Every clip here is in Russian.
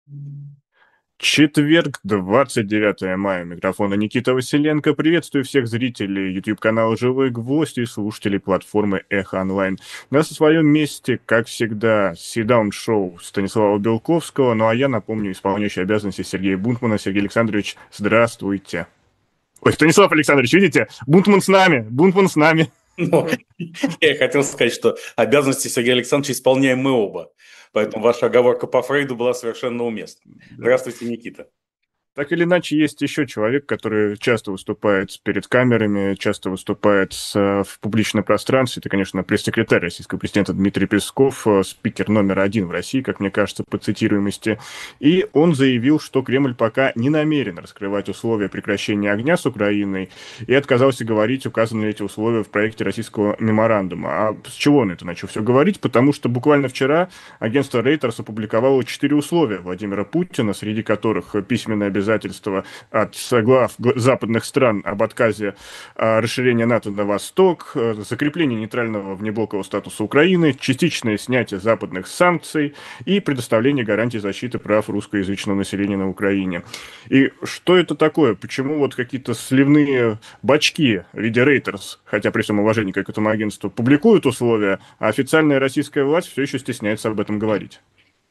Четверг, 29 мая. У микрофона Никита Василенко. Приветствую всех зрителей YouTube-канала «Живой гвоздь» и слушателей платформы «Эхо Онлайн». На своем месте, как всегда, sit-down-шоу Станислава Белковского. Ну а я напомню исполняющий обязанности Сергея Бунтмана. Сергей Александрович, здравствуйте. Ой, Станислав Александрович, видите? Бунтман с нами, Бунтман с нами. Ну, я хотел сказать, что обязанности Сергея Александровича исполняем мы оба. Поэтому ваша оговорка по Фрейду была совершенно уместна. Да. Здравствуйте, Никита. Так или иначе, есть еще человек, который часто выступает перед камерами, часто выступает в публичном пространстве. Это, конечно, пресс-секретарь российского президента Дмитрий Песков, спикер номер один в России, как мне кажется, по цитируемости. И он заявил, что Кремль пока не намерен раскрывать условия прекращения огня с Украиной и отказался говорить, указаны ли эти условия в проекте российского меморандума. А с чего он это начал все говорить? Потому что буквально вчера агентство Reuters опубликовало 4 условия Владимира Путина, среди которых письменное обязательство от глав западных стран об отказе расширения НАТО на восток, закрепление нейтрального внеблокового статуса Украины, частичное снятие западных санкций и предоставление гарантий защиты прав русскоязычного населения на Украине. И что это такое? Почему вот какие-то сливные бачки в виде Reuters, хотя при всем уважении к этому агентству, публикуют условия, а официальная российская власть все еще стесняется об этом говорить?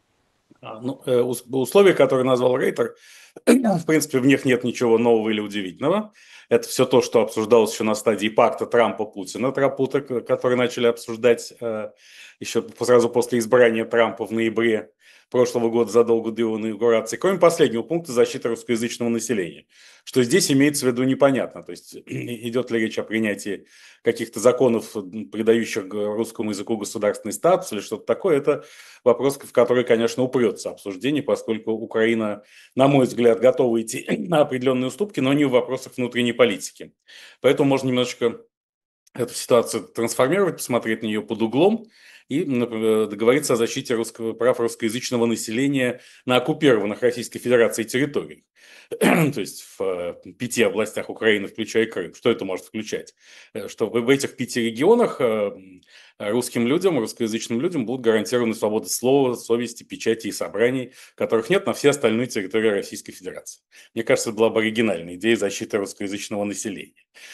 Условия, которые назвал Рейтер, в принципе, в них нет ничего нового или удивительного. Это все то, что обсуждалось еще на стадии пакта Трампа-Путина, который начали обсуждать еще сразу после избрания Трампа в ноябре прошлого года, задолго до его инаугурации, кроме последнего пункта защиты русскоязычного населения. Что здесь имеется в виду, непонятно. То есть идет ли речь о принятии каких-то законов, придающих русскому языку государственный статус или что-то такое, это вопрос, в который, конечно, упрется обсуждение, поскольку Украина, на мой взгляд, готова идти на определенные уступки, но не в вопросах внутренней политики. Поэтому можно немножечко эту ситуацию трансформировать, посмотреть на нее под углом и, например, договориться о защите прав русскоязычного населения на оккупированных Российской Федерацией территориях. То есть в 5 областях Украины, включая Крым. Что это может включать? Что в этих 5 регионах русским людям, русскоязычным людям будут гарантированы свобода слова, совести, печати и собраний, которых нет на все остальные территории Российской Федерации. Мне кажется, это была бы оригинальная идея защиты русскоязычного населения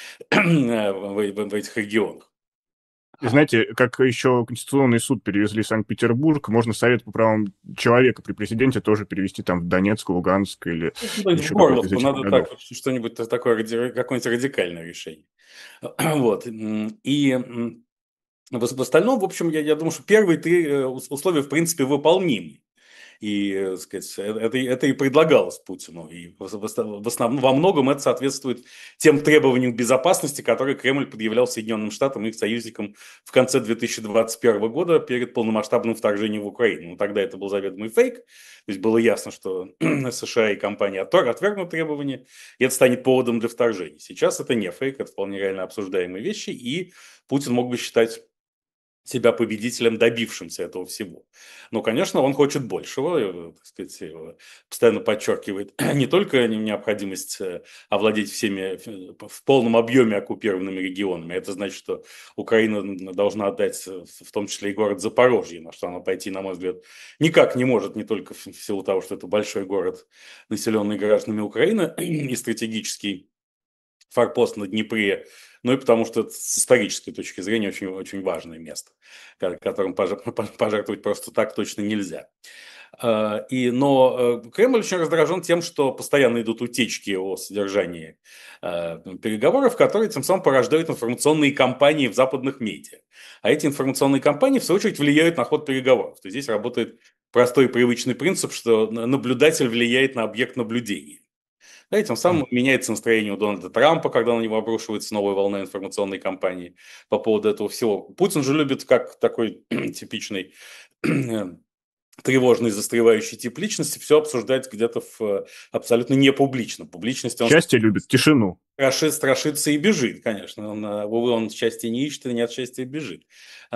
в этих регионах. И знаете, как еще Конституционный суд перевезли в Санкт-Петербург, можно Совет по правам человека при президенте тоже перевести там в Донецк, Луганск или В еще какой-то из Горловку этих надо так, городов. что-нибудь такое, какое-нибудь радикальное решение. Вот. И в остальном, в общем, я думаю, что первые 3 условия, в принципе, выполнимы. И, сказать, это и предлагалось Путину. И в основном, во многом это соответствует тем требованиям безопасности, которые Кремль предъявлял Соединенным Штатам и их союзникам в конце 2021 года перед полномасштабным вторжением в Украину. Но тогда это был заведомый фейк. То есть было ясно, что США и компании отвергнут требования, и это станет поводом для вторжения. Сейчас это не фейк, это вполне реально обсуждаемые вещи, и Путин мог бы считать себя победителем, добившимся этого всего. Но, конечно, он хочет большего, так сказать, постоянно подчеркивает не только необходимость овладеть всеми в полном объеме оккупированными регионами. Это значит, что Украина должна отдать в том числе и город Запорожье, на что она пойти, на мой взгляд, никак не может, не только в силу того, что это большой город, населенный гражданами Украины и стратегический форпост на Днепре, ну и потому что это с исторической точки зрения очень, очень важное место, которым пожертвовать просто так точно нельзя. Но Кремль очень раздражен тем, что постоянно идут утечки о содержании переговоров, которые тем самым порождают информационные кампании в западных медиа. А эти информационные кампании, в свою очередь, влияют на ход переговоров. То есть здесь работает простой и привычный принцип, что наблюдатель влияет на объект наблюдения. Да, и тем самым меняется настроение у Дональда Трампа, когда на него обрушивается новая волна информационной кампании по поводу этого всего. Путин же любит, как такой типичный тревожный, застревающий тип личности, все обсуждать где-то абсолютно не публично. Публичности он Счастье любит, тишину. страшится и бежит, конечно. Увы, он счастья не ищет и не от счастья бежит.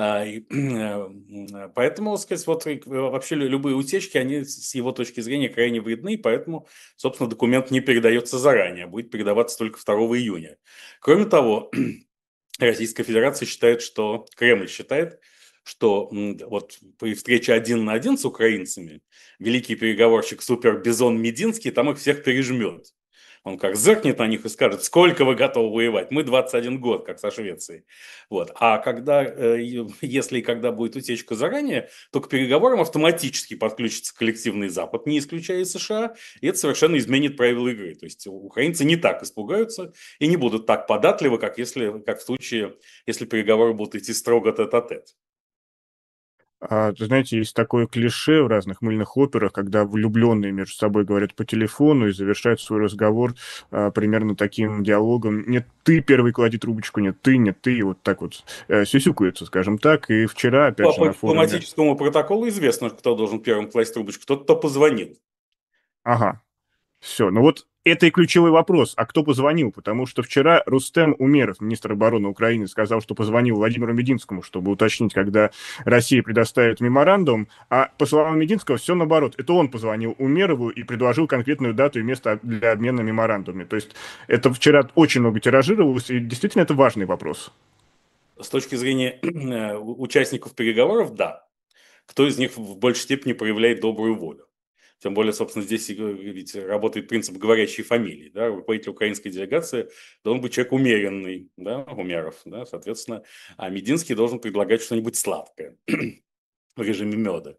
Поэтому, сказать, вот вообще любые утечки, они с его точки зрения крайне вредны, поэтому, собственно, документ не передается заранее, а будет передаваться только 2 июня. Кроме того, Российская Федерация считает, что Кремль считает, что вот при встрече один на один с украинцами великий переговорщик супер Бизон Мединский там их всех пережмет. Он как зыркнет на них и скажет, сколько вы готовы воевать? Мы 21 год, как со Швецией. Вот. А когда, если и когда будет утечка заранее, то к переговорам автоматически подключится коллективный Запад, не исключая США, и это совершенно изменит правила игры. То есть украинцы не так испугаются и не будут так податливы, как в случае, если переговоры будут идти строго тет-а-тет. Знаете, есть такое клише в разных мыльных операх, когда влюбленные между собой говорят по телефону и завершают свой разговор примерно таким диалогом: «Нет, ты первый клади трубочку, нет, ты», и вот так вот сюсюкаются, скажем так. И вчера, опять же, По на форуме... дипломатическому протоколу известно, кто должен первым класть трубочку. Тот, кто позвонил. Ага, все. Ну вот это и ключевой вопрос. А кто позвонил? Потому что вчера Рустем Умеров, министр обороны Украины, сказал, что позвонил Владимиру Мединскому, чтобы уточнить, когда Россия предоставит меморандум. А по словам Мединского, все наоборот. Это он позвонил Умерову и предложил конкретную дату и место для обмена меморандумами. То есть это вчера очень много тиражировалось, и действительно это важный вопрос. С точки зрения участников переговоров, да. Кто из них в большей степени проявляет добрую волю? Тем более, собственно, здесь ведь работает принцип говорящей фамилии. Да? Руководитель украинской делегации должен быть человек умеренный, да? Умеров, да? Соответственно, а Мединский должен предлагать что-нибудь сладкое в режиме меда.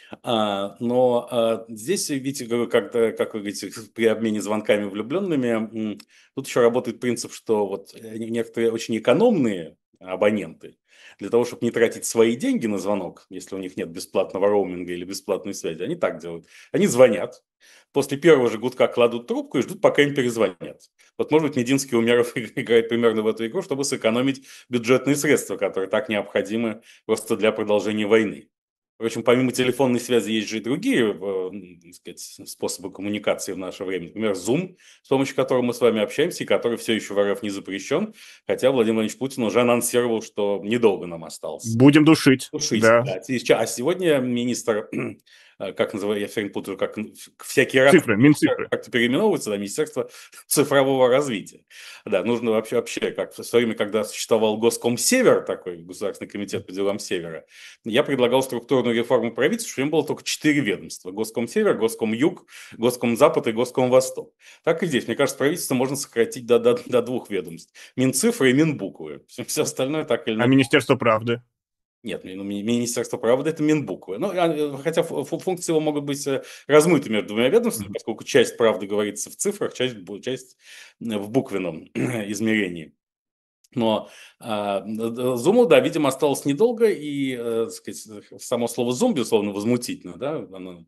Но здесь, видите, как вы говорите, при обмене звонками влюбленными, тут еще работает принцип, что вот некоторые очень экономные абоненты, для того, чтобы не тратить свои деньги на звонок, если у них нет бесплатного роуминга или бесплатной связи, они так делают. Они звонят, после первого же гудка кладут трубку и ждут, пока им перезвонят. Вот, может быть, Мединский Умеров играет примерно в эту игру, чтобы сэкономить бюджетные средства, которые так необходимы просто для продолжения войны. Впрочем, помимо телефонной связи есть же и другие так сказать, способы коммуникации в наше время. Например, Zoom, с помощью которого мы с вами общаемся, и который все еще в РФ не запрещен, хотя Владимир Владимирович Путин уже анонсировал, что недолго нам осталось. Будем душить, Тушить, да. да. А сегодня министр, как называю, я все время путаю, как всякий раз Цифры, Минцифры. как-то переименовывается, да, Министерство цифрового развития. Да, нужно вообще, как в свое время, когда существовал Госком Север, такой Государственный комитет по делам Севера, я предлагал структурную реформу правительства, что им было только 4 ведомства. Госком Север, Госком Юг, Госком Запад и Госком Восток. Так и здесь. Мне кажется, правительство можно сократить до 2 ведомств. Минцифры и Минбуквы. Все остальное так или А иначе. Министерство правды? Нет, Министерство правды – это Минбуквы. Ну, хотя функции его могут быть размыты между двумя ведомствами, Мгм. поскольку часть правды говорится в цифрах, часть в буквенном измерении. Но Зуму, да, видимо, осталось недолго, и, так сказать, само слово «зум», безусловно, возмутительно, да, оно,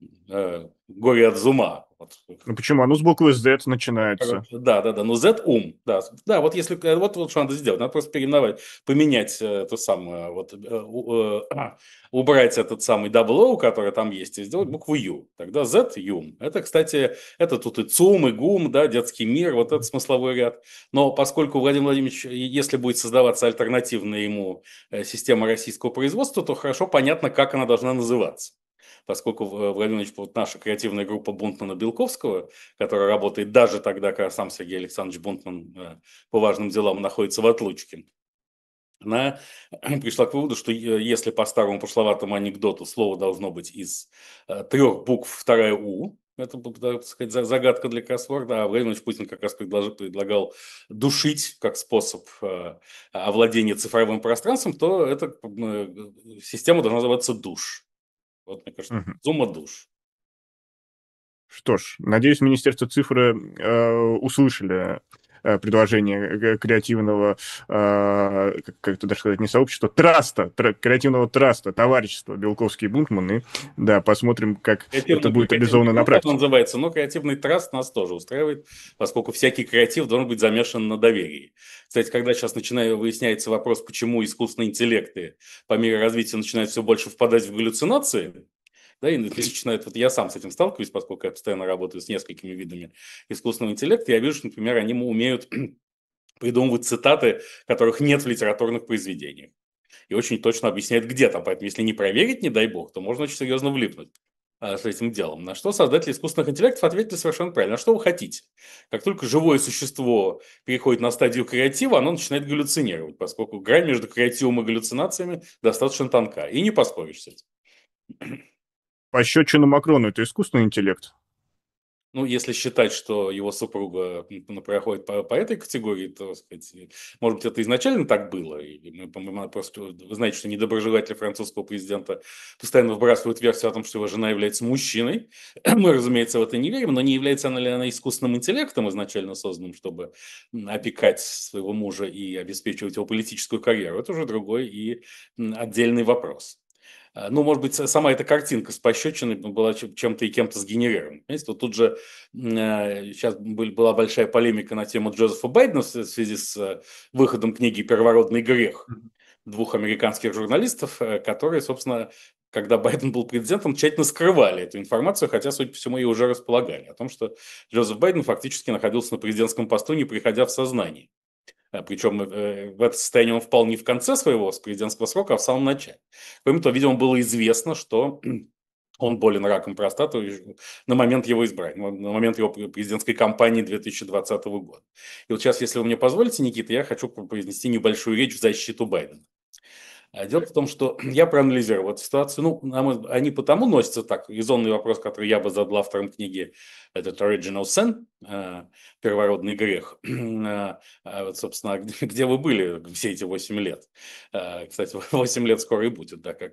горе от зума. Вот. Ну почему? Оно с буквы Z начинается. Да, но Z ум, да, да, вот если вот что надо сделать, надо просто переименовать, поменять эту самую, вот убрать этот самый double O, который там есть, и сделать букву U. Тогда Z юм. Это, кстати, это тут и ЦУМ, и ГУМ, да, детский мир, вот это смысловой ряд. Но поскольку Владимир Владимирович, если будет создаваться альтернативная ему система российского производства, то хорошо понятно, как она должна называться. Поскольку, Владимир Владимирович, вот наша креативная группа Бунтмана-Белковского, которая работает даже тогда, когда сам Сергей Александрович Бунтман по важным делам находится в отлучке, она пришла к выводу, что если по старому пошловатому анекдоту слово должно быть из 3 букв, вторая «у», это, так сказать, загадка для кроссворда, а Владимир Владимирович Путин как раз предлагал душить как способ овладения цифровым пространством, то эта система должна называться «душ». Вот, мне кажется, Мгм. зума душ. Что ж, надеюсь, Министерство цифры услышали предложение креативного, как это даже сказать, не сообщества, креативного траста, товарищества Белковский и Бунтман. И да, посмотрим, как это будет Креативный реализовано на круг это практике. называется, но креативный траст нас тоже устраивает, поскольку всякий креатив должен быть замешан на доверии. Кстати, когда сейчас выясняется вопрос, почему искусственные интеллекты по мере развития начинают все больше впадать в галлюцинации, да, и начинают, вот я сам с этим сталкиваюсь, поскольку я постоянно работаю с несколькими видами искусственного интеллекта, я вижу, что, например, они умеют придумывать цитаты, которых нет в литературных произведениях. И очень точно объясняют, где там. Поэтому, если не проверить, не дай бог, то можно очень серьезно влипнуть. с этим делом. На что создатели искусственных интеллектов ответили совершенно правильно. А что вы хотите? Как только живое существо переходит на стадию креатива, оно начинает галлюцинировать, поскольку грань между креативом и галлюцинациями достаточно тонка. И не поспоришь с этим. Пощечина Макрону — это искусственный интеллект? Ну, если считать, что его супруга проходит по этой категории, то, сказать, может быть, это изначально так было. И мы, по-моему, просто, вы знаете, что недоброжелатели французского президента постоянно выбрасывают версию о том, что его жена является мужчиной. Мы, разумеется, в это не верим, но не является она ли она искусственным интеллектом, изначально созданным, чтобы опекать своего мужа и обеспечивать его политическую карьеру, это уже другой и отдельный вопрос. Ну, может быть, сама эта картинка с пощечиной была чем-то и кем-то сгенерирована. Понимаете, вот тут же сейчас была большая полемика на тему Джозефа Байдена в связи с выходом книги «Первородный грех» двух американских журналистов, которые, собственно, когда Байден был президентом, тщательно скрывали эту информацию, хотя, судя по всему, ее уже располагали, о том, что Джозеф Байден фактически находился на президентском посту, не приходя в сознание. Причем в это состояние он впал не в конце своего президентского срока, а в самом начале. Кроме того, видимо, было известно, что он болен раком простаты на момент его избрания, на момент его президентской кампании 2020 года. И вот сейчас, если вы мне позволите, Никита, я хочу произнести небольшую речь в защиту Байдена. Дело в том, что я проанализировал эту ситуацию. Ну, они потому носятся так. Резонный вопрос, который я бы задал авторам книги, этот Original Sin, первородный грех. Вот, собственно, где вы были все эти 8 лет? Кстати, 8 лет скоро и будет, да,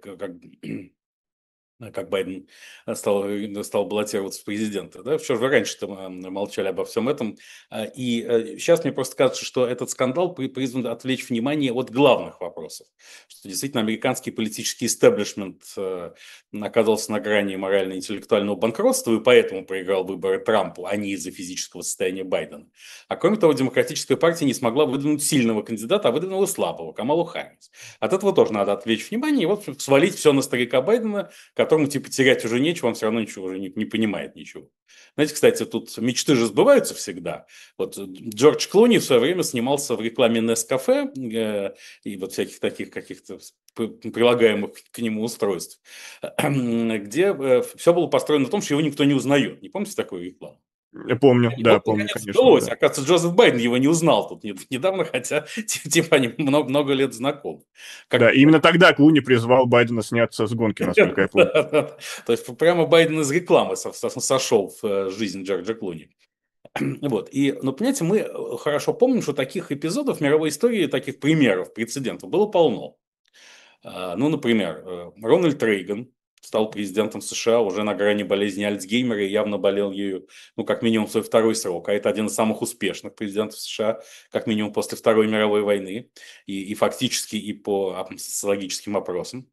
как Байден стал баллотироваться в президенты. Да? Все же вы раньше молчали обо всем этом. И сейчас мне просто кажется, что этот скандал призван отвлечь внимание от главных вопросов. Что действительно американский политический истеблишмент оказался на грани морально-интеллектуального банкротства и поэтому проиграл выборы Трампу, а не из-за физического состояния Байдена. А кроме того, демократическая партия не смогла выдвинуть сильного кандидата, а выдвинула слабого, Камалу Харрис. От этого тоже надо отвлечь внимание и вот свалить все на старика Байдена, которому типа терять уже нечего, он все равно ничего уже не понимает ничего. Знаете, кстати, тут мечты же сбываются всегда. Вот Джордж Клуни в свое время снимался в рекламе Нескафе и вот всяких таких каких-то прилагаемых к нему устройств, где все было построено на том, что его никто не узнает. Не помните такую рекламу? Я помню, И да, вот, помню, наконец, конечно, удалось. да. Оказывается, Джозеф Байден его не узнал тут недавно, хотя типа они много лет знакомы. Да, Как и именно тогда Клуни призвал Байдена сняться с гонки, насколько я помню. То есть прямо Байден из рекламы сошел в жизнь Джорджа Клуни. Вот. Но, понимаете, мы хорошо помним, что таких эпизодов в мировой истории, таких примеров, прецедентов было полно. Ну, например, Рональд Рейган стал президентом США уже на грани болезни Альцгеймера и явно болел ею, ну, как минимум, свой второй срок. А это один из самых успешных президентов США, как минимум, после Второй мировой войны. И фактически, и по социологическим опросам.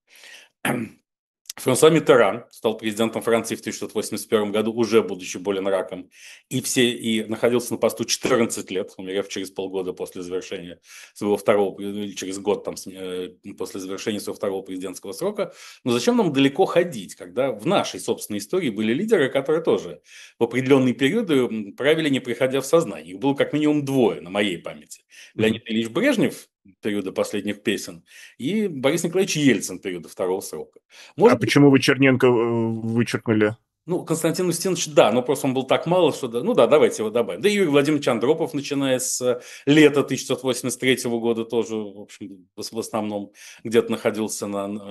Франсуа Миттеран стал президентом Франции в 1981 году, уже будучи болен раком, и находился на посту 14 лет, умерев через полгода после завершения своего второго, или через год после завершения своего второго президентского срока. Но зачем нам далеко ходить, когда в нашей собственной истории были лидеры, которые тоже в определенные периоды правили, не приходя в сознание. Их было как минимум двое на моей памяти. Леонид Ильич Брежнев периода последних песен и Борис Николаевич Ельцин периода второго срока. А Может быть, почему вы Черненко вычеркнули? ну, Константин Устинович, да, но просто он был так мало, что да, ну да, давайте его добавим. Да и Юрий Владимирович Андропов, начиная с лета 1983 года, тоже, в общем, в основном где-то находился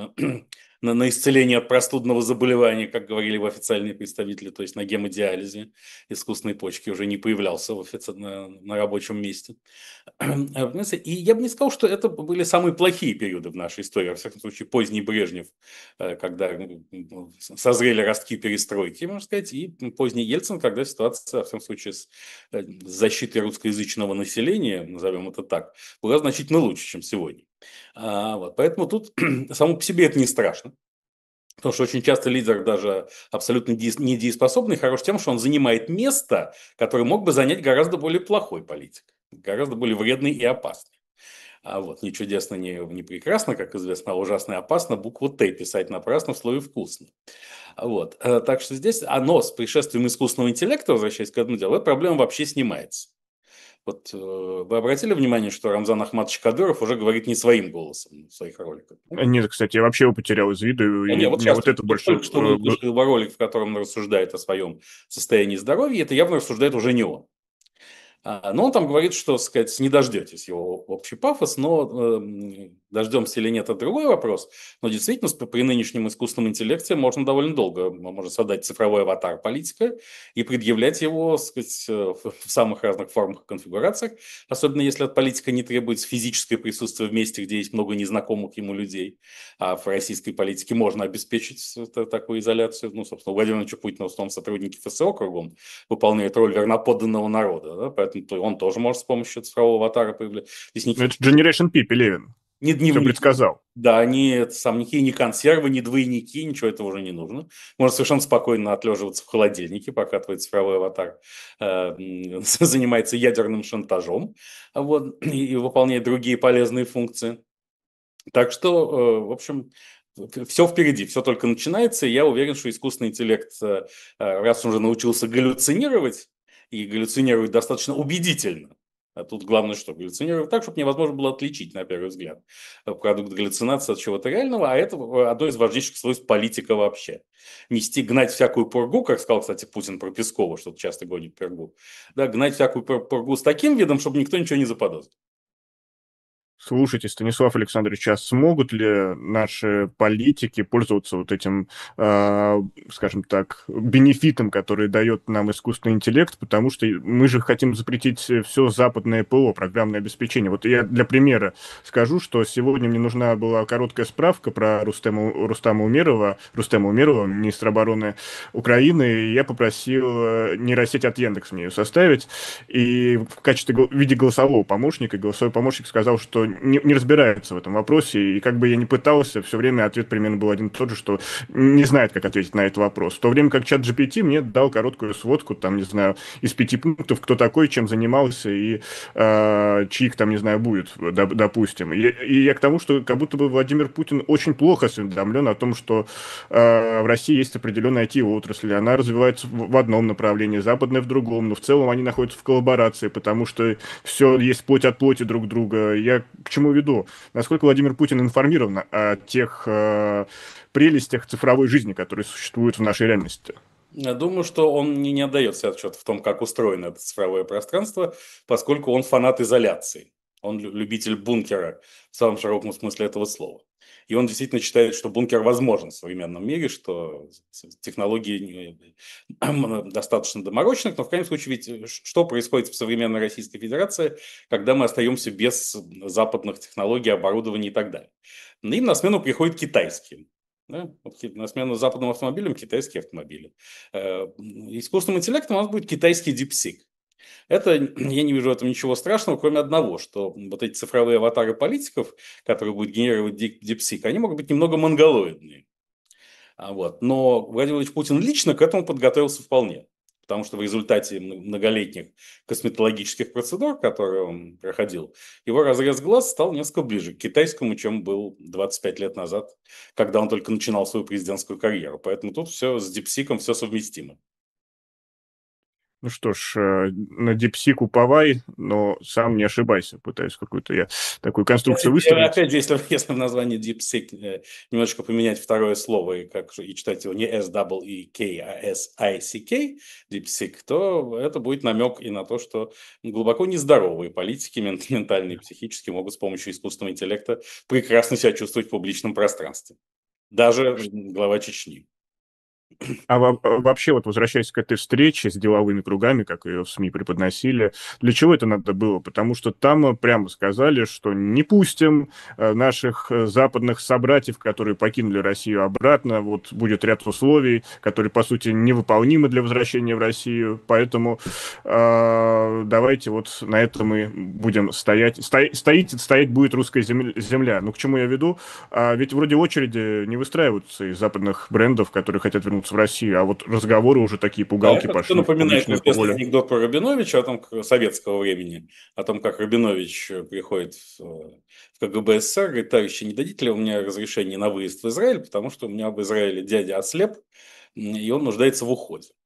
на исцелении от простудного заболевания, как говорили его официальные представители, то есть на гемодиализе искусственной почки, уже не появлялся на рабочем месте. Понимаете, и я бы не сказал, что это были самые плохие периоды в нашей истории, во всяком случае, поздний Брежнев, когда созрели ростки перестройки, можно сказать, и поздний Ельцин, когда ситуация, во всяком случае, с защитой русскоязычного населения, назовем это так, была значительно лучше, чем сегодня. Вот. Поэтому тут само по себе это не страшно. Потому что очень часто лидер, даже абсолютно недееспособный, хорош тем, что он занимает место, которое мог бы занять гораздо более плохой политик, гораздо более вредный и опасный. Вот, не чудесно, не прекрасно, как известно, а ужасно и опасно букву «Т» писать напрасно в слове «вкусно». Вот. Так что здесь оно с пришествием искусственного интеллекта, возвращаясь к этому делу, эта проблема вообще снимается. Вот вы обратили внимание, что Рамзан Ахматович Кадыров уже говорит не своим голосом в своих роликах? Нет, кстати, я вообще его потерял из виду, и Не, вот мне сейчас вот это больше... только что вышел его ролик, в котором он рассуждает о своем состоянии здоровья, это явно рассуждает уже не он. Но он там говорит, что, сказать, не дождетесь его общий пафос, но дождемся или нет, это другой вопрос. Но действительно, при нынешнем искусственном интеллекте можно довольно долго, можно создать цифровой аватар политика и предъявлять его, сказать, в самых разных формах и конфигурациях, особенно если от политика не требуется физическое присутствие в месте, где есть много незнакомых ему людей. А в российской политике можно обеспечить такую изоляцию. Ну, собственно, у Владимира Владимировича Путина в основном сотрудники ФСО кругом выполняют роль верноподданного народа, да? Поэтому он тоже может с помощью цифрового аватара появляться. Здесь Ну, это никакие Generation P, Пелевин. ни Все дневники, предсказал. да, никакие не консервы, ни двойники, ничего этого уже не нужно. Можно совершенно спокойно отлеживаться в холодильнике, пока твой цифровой аватар занимается ядерным шантажом, вот, и выполняет другие полезные функции. Так что, в общем, все впереди, все только начинается, и я уверен, что искусственный интеллект, раз он уже научился галлюцинировать, и галлюцинировать достаточно убедительно, а тут главное что, галлюцинировать так, чтобы невозможно было отличить, на первый взгляд, продукт галлюцинации от чего-то реального, а это одно из важнейших свойств политика вообще. Нести, гнать всякую пургу, как сказал, кстати, Путин про Пескова, что часто гонит пургу, да, гнать всякую пургу с таким видом, чтобы никто ничего не заподозрил. Слушайте, Станислав Александрович, а смогут ли наши политики пользоваться вот этим, скажем так, бенефитом, который дает нам искусственный интеллект, потому что мы же хотим запретить все западное ПО, программное обеспечение. Вот я для примера скажу, что сегодня мне нужна была короткая справка про Рустема Умерова, министра обороны Украины, и я попросил нейросеть от Яндекс мне ее составить, и в качестве в виде голосового помощника, голосовой помощник сказал, что не разбирается в этом вопросе, и как бы я ни пытался, все время ответ примерно был один и тот же, что не знает, как ответить на этот вопрос. В то время как чат GPT мне дал короткую сводку, там, не знаю, из 5 пунктов, кто такой, чем занимался, и чьих там, не знаю, будет, допустим. И я к тому, что как будто бы Владимир Путин очень плохо осведомлен о том, что в России есть определенная IT-отрасль, она развивается в одном направлении, западная в другом, но в целом они находятся в коллаборации, потому что все есть плоть от плоти друг друга. Я к чему веду? Насколько Владимир Путин информирован о тех прелестях цифровой жизни, которые существуют в нашей реальности? Я думаю, что он не отдает себе отчет в том, как устроено это цифровое пространство, поскольку он фанат изоляции. Он любитель бункера в самом широком смысле этого слова. И он действительно считает, что бункер возможен в современном мире, что технологии достаточно доморощенных, но в крайнем случае ведь что происходит в современной Российской Федерации, когда мы остаемся без западных технологий, оборудования и так далее. Им на смену приходят китайские. Да? На смену западным автомобилям китайские автомобили. Искусственным интеллектом у нас будет китайский DeepSeek. Это, я не вижу в этом ничего страшного, кроме одного, что вот эти цифровые аватары политиков, которые будут генерировать DeepSeek, они могут быть немного монголоидные. Вот. Но Владимир Владимирович Путин лично к этому подготовился вполне. Потому что в результате многолетних косметологических процедур, которые он проходил, его разрез глаз стал несколько ближе к китайскому, чем был 25 лет назад, когда он только начинал свою президентскую карьеру. Поэтому тут все с дипсиком, все совместимо. Ну что ж, на DeepSeek уповай, но сам не ошибайся. Пытаюсь какую-то я такую конструкцию выстроить. Опять же, если в названии DeepSeek немножко поменять второе слово и читать его не S-E-E-K, а S-I-C-K, DeepSeek, то это будет намек и на то, что глубоко нездоровые политики, ментальные и психически, могут с помощью искусственного интеллекта прекрасно себя чувствовать в публичном пространстве. Даже глава Чечни. А вообще, вот возвращаясь к этой встрече с деловыми кругами, как ее в СМИ преподносили, для чего это надо было? Потому что там прямо сказали, что не пустим наших западных собратьев, которые покинули Россию обратно, вот будет ряд условий, которые, по сути, невыполнимы для возвращения в Россию, поэтому давайте вот на этом мы будем стоять. Стоять будет русская земля. Ну, к чему я веду? Ведь вроде очереди не выстраиваются из западных брендов, которые хотят вернуться в Россию, а вот разговоры уже такие Да, пугалки это все пошли в напоминает публичное известный поле. анекдот про Рабиновича, советского времени, о том, как Рабинович приходит в КГБ СССР, говорит: товарищи, не дадите ли вы мне разрешение на выезд в Израиль, потому что у меня в Израиле дядя ослеп, и он нуждается в уходе.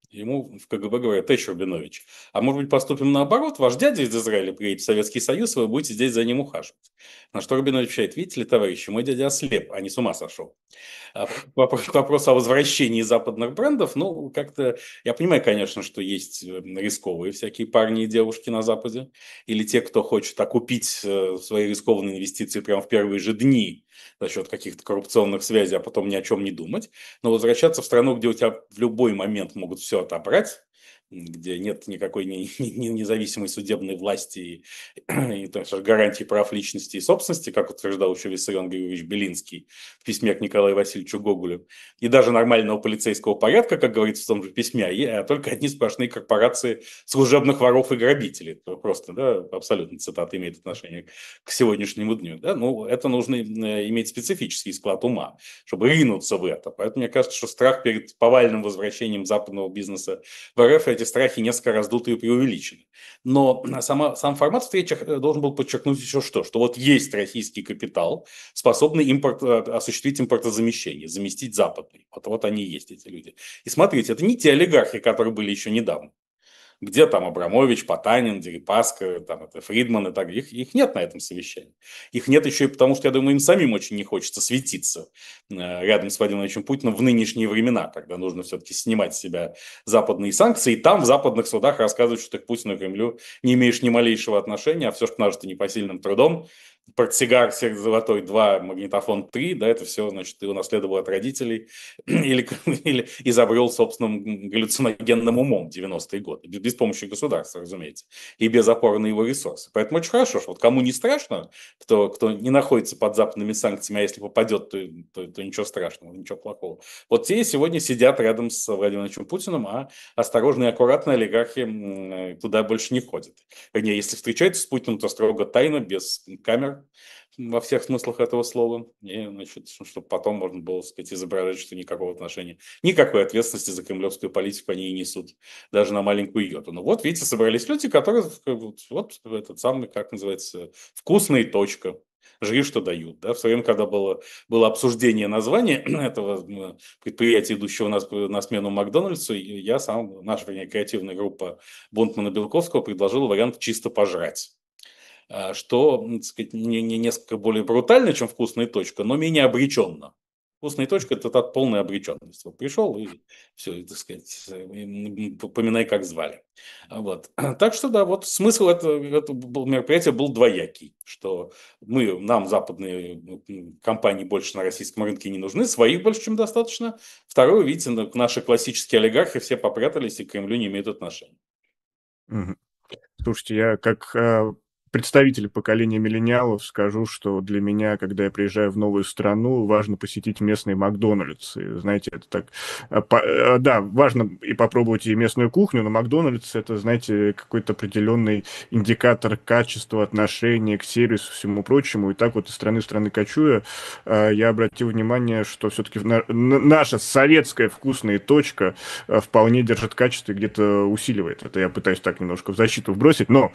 Ему в КГБ говорят: товарищ Рубинович, а может быть поступим наоборот? Ваш дядя из Израиля приедет в Советский Союз, вы будете здесь за ним ухаживать. На что Рубинович отвечает: видите ли, товарищи, мой дядя ослеп, а не с ума сошел. А к вопросу о возвращении западных брендов, ну, как-то, я понимаю, конечно, что есть рисковые всякие парни и девушки на Западе, или те, кто хочет окупить свои рискованные инвестиции прямо в первые же дни за счет каких-то коррупционных связей, а потом ни о чем не думать. Но возвращаться в страну, где у тебя в любой момент могут все отобрать, где нет никакой независимой судебной власти и так сказать, гарантии прав личности и собственности, как утверждал еще Виссарион Григорьевич Белинский в письме к Николаю Васильевичу Гоголю, и даже нормального полицейского порядка, как говорится в том же письме, а только одни сплошные корпорации служебных воров и грабителей. Это просто, да, абсолютно цитата имеет отношение к сегодняшнему дню. Да? Ну, это нужно иметь специфический склад ума, чтобы ринуться в это. Поэтому мне кажется, что страх перед повальным возвращением западного бизнеса в РФ, эти страхи несколько раздуты и преувеличены. Но сам формат встречи должен был подчеркнуть еще что вот есть российский капитал, способный осуществить импортозамещение, заместить западный. Вот они и есть, эти люди. И смотрите, это не те олигархи, которые были еще недавно. Где там Абрамович, Потанин, Дерипаска, там это Фридман и так. Их нет на этом совещании. Их нет еще и потому, что, я думаю, им самим очень не хочется светиться рядом с Владимиром Владимировичем Путиным в нынешние времена, когда нужно все-таки снимать с себя западные санкции, и там в западных судах рассказывать, что ты к Путину и Кремлю не имеешь ни малейшего отношения, а все, что нажито непосильным трудом, портсигар золотой 2, магнитофон 3, да, это все, значит, ты унаследовал от родителей или изобрел собственным галлюциногенным умом в 90-е годы, без помощи государства, разумеется, и без опоры на его ресурсы. Поэтому очень хорошо, что вот кому не страшно, кто не находится под западными санкциями, а если попадет, то ничего страшного, ничего плохого. Вот те сегодня сидят рядом с Владимиром Владимировичем Путиным, а осторожные и аккуратные олигархи туда больше не входят. Вернее, если встречаются с Путиным, то строго тайно, без камер, во всех смыслах этого слова, и, значит, чтобы потом можно было, так сказать, изображать, что никакого отношения, никакой ответственности за кремлевскую политику они не несут, даже на маленькую йоту. Ну вот, видите, собрались люди, которые, вот этот самый, как называется, вкусная точка. Жри, что дают. Да? В свое время, когда было обсуждение названия этого предприятия, идущего на смену Макдональдсу, я сам, наша, вернее, креативная группа Бунтмана Белковского предложила вариант «чисто пожрать». Что, так сказать, не несколько более брутально, чем вкусная точка, но менее обреченно. Вкусная точка – это полная обреченность. Вот пришел и все, так сказать, поминай, как звали. Вот. Так что, да, вот смысл этого мероприятия был двоякий, что нам западные компании больше на российском рынке не нужны, своих больше, чем достаточно. Второе, видите, наши классические олигархи все попрятались и к Кремлю не имеют отношения. Слушайте, я как представитель поколения миллениалов скажу, что для меня, когда я приезжаю в новую страну, важно посетить местный Макдональдс. И, знаете, это так... Да, важно и попробовать и местную кухню, но Макдональдс — это, знаете, какой-то определенный индикатор качества, отношения к сервису, всему прочему. И так вот из страны в страны кочуя, я обратил внимание, что все-таки наша советская вкусная точка вполне держит качество и где-то усиливает. Это я пытаюсь так немножко в защиту вбросить, но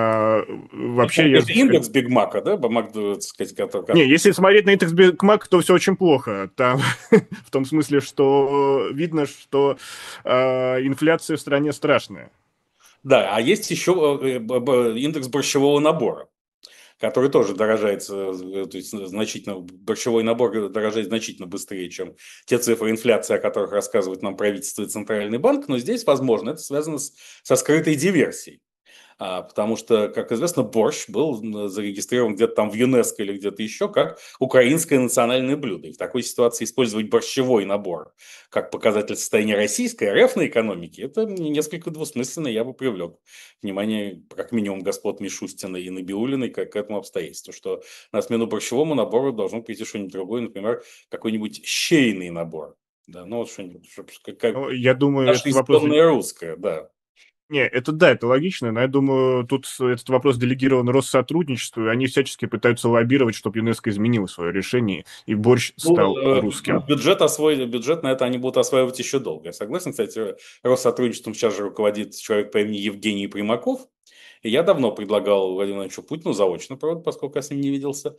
вообще я... Это индекс Биг Мака, да? Не, если смотреть на индекс Биг Мак, то все очень плохо. Там, в том смысле, что видно, что инфляция в стране страшная. Да, а есть еще индекс борщевого набора, который тоже дорожает, то есть значительно, борщевой набор дорожает значительно быстрее, чем те цифры инфляции, о которых рассказывает нам правительство и Центральный банк, но здесь, возможно, это связано со скрытой диверсией. Потому что, как известно, борщ был зарегистрирован где-то там в ЮНЕСКО или где-то еще как украинское национальное блюдо. И в такой ситуации использовать борщевой набор как показатель состояния российской РФ-ной экономики, это несколько двусмысленно, я бы привлек внимание, как минимум, господ Мишустина и Набиулиной к этому обстоятельству, что на смену борщевому набору должно прийти что-нибудь другое, например, какой-нибудь щейный набор. Да, ну вот что-нибудь, как Ну, я думаю, наше этот вопрос... исконное русское, да. Не, это да, это логично, но я думаю, тут этот вопрос делегирован Россотрудничеству, и они всячески пытаются лоббировать, чтобы ЮНЕСКО изменило свое решение, и борщ стал русским. Бюджет на это они будут осваивать еще долго. Я согласен, кстати, Россотрудничеством сейчас же руководит человек по имени Евгений Примаков, И я давно предлагал Владимиру Владимировичу Путину заочно, правда, поскольку я с ним не виделся,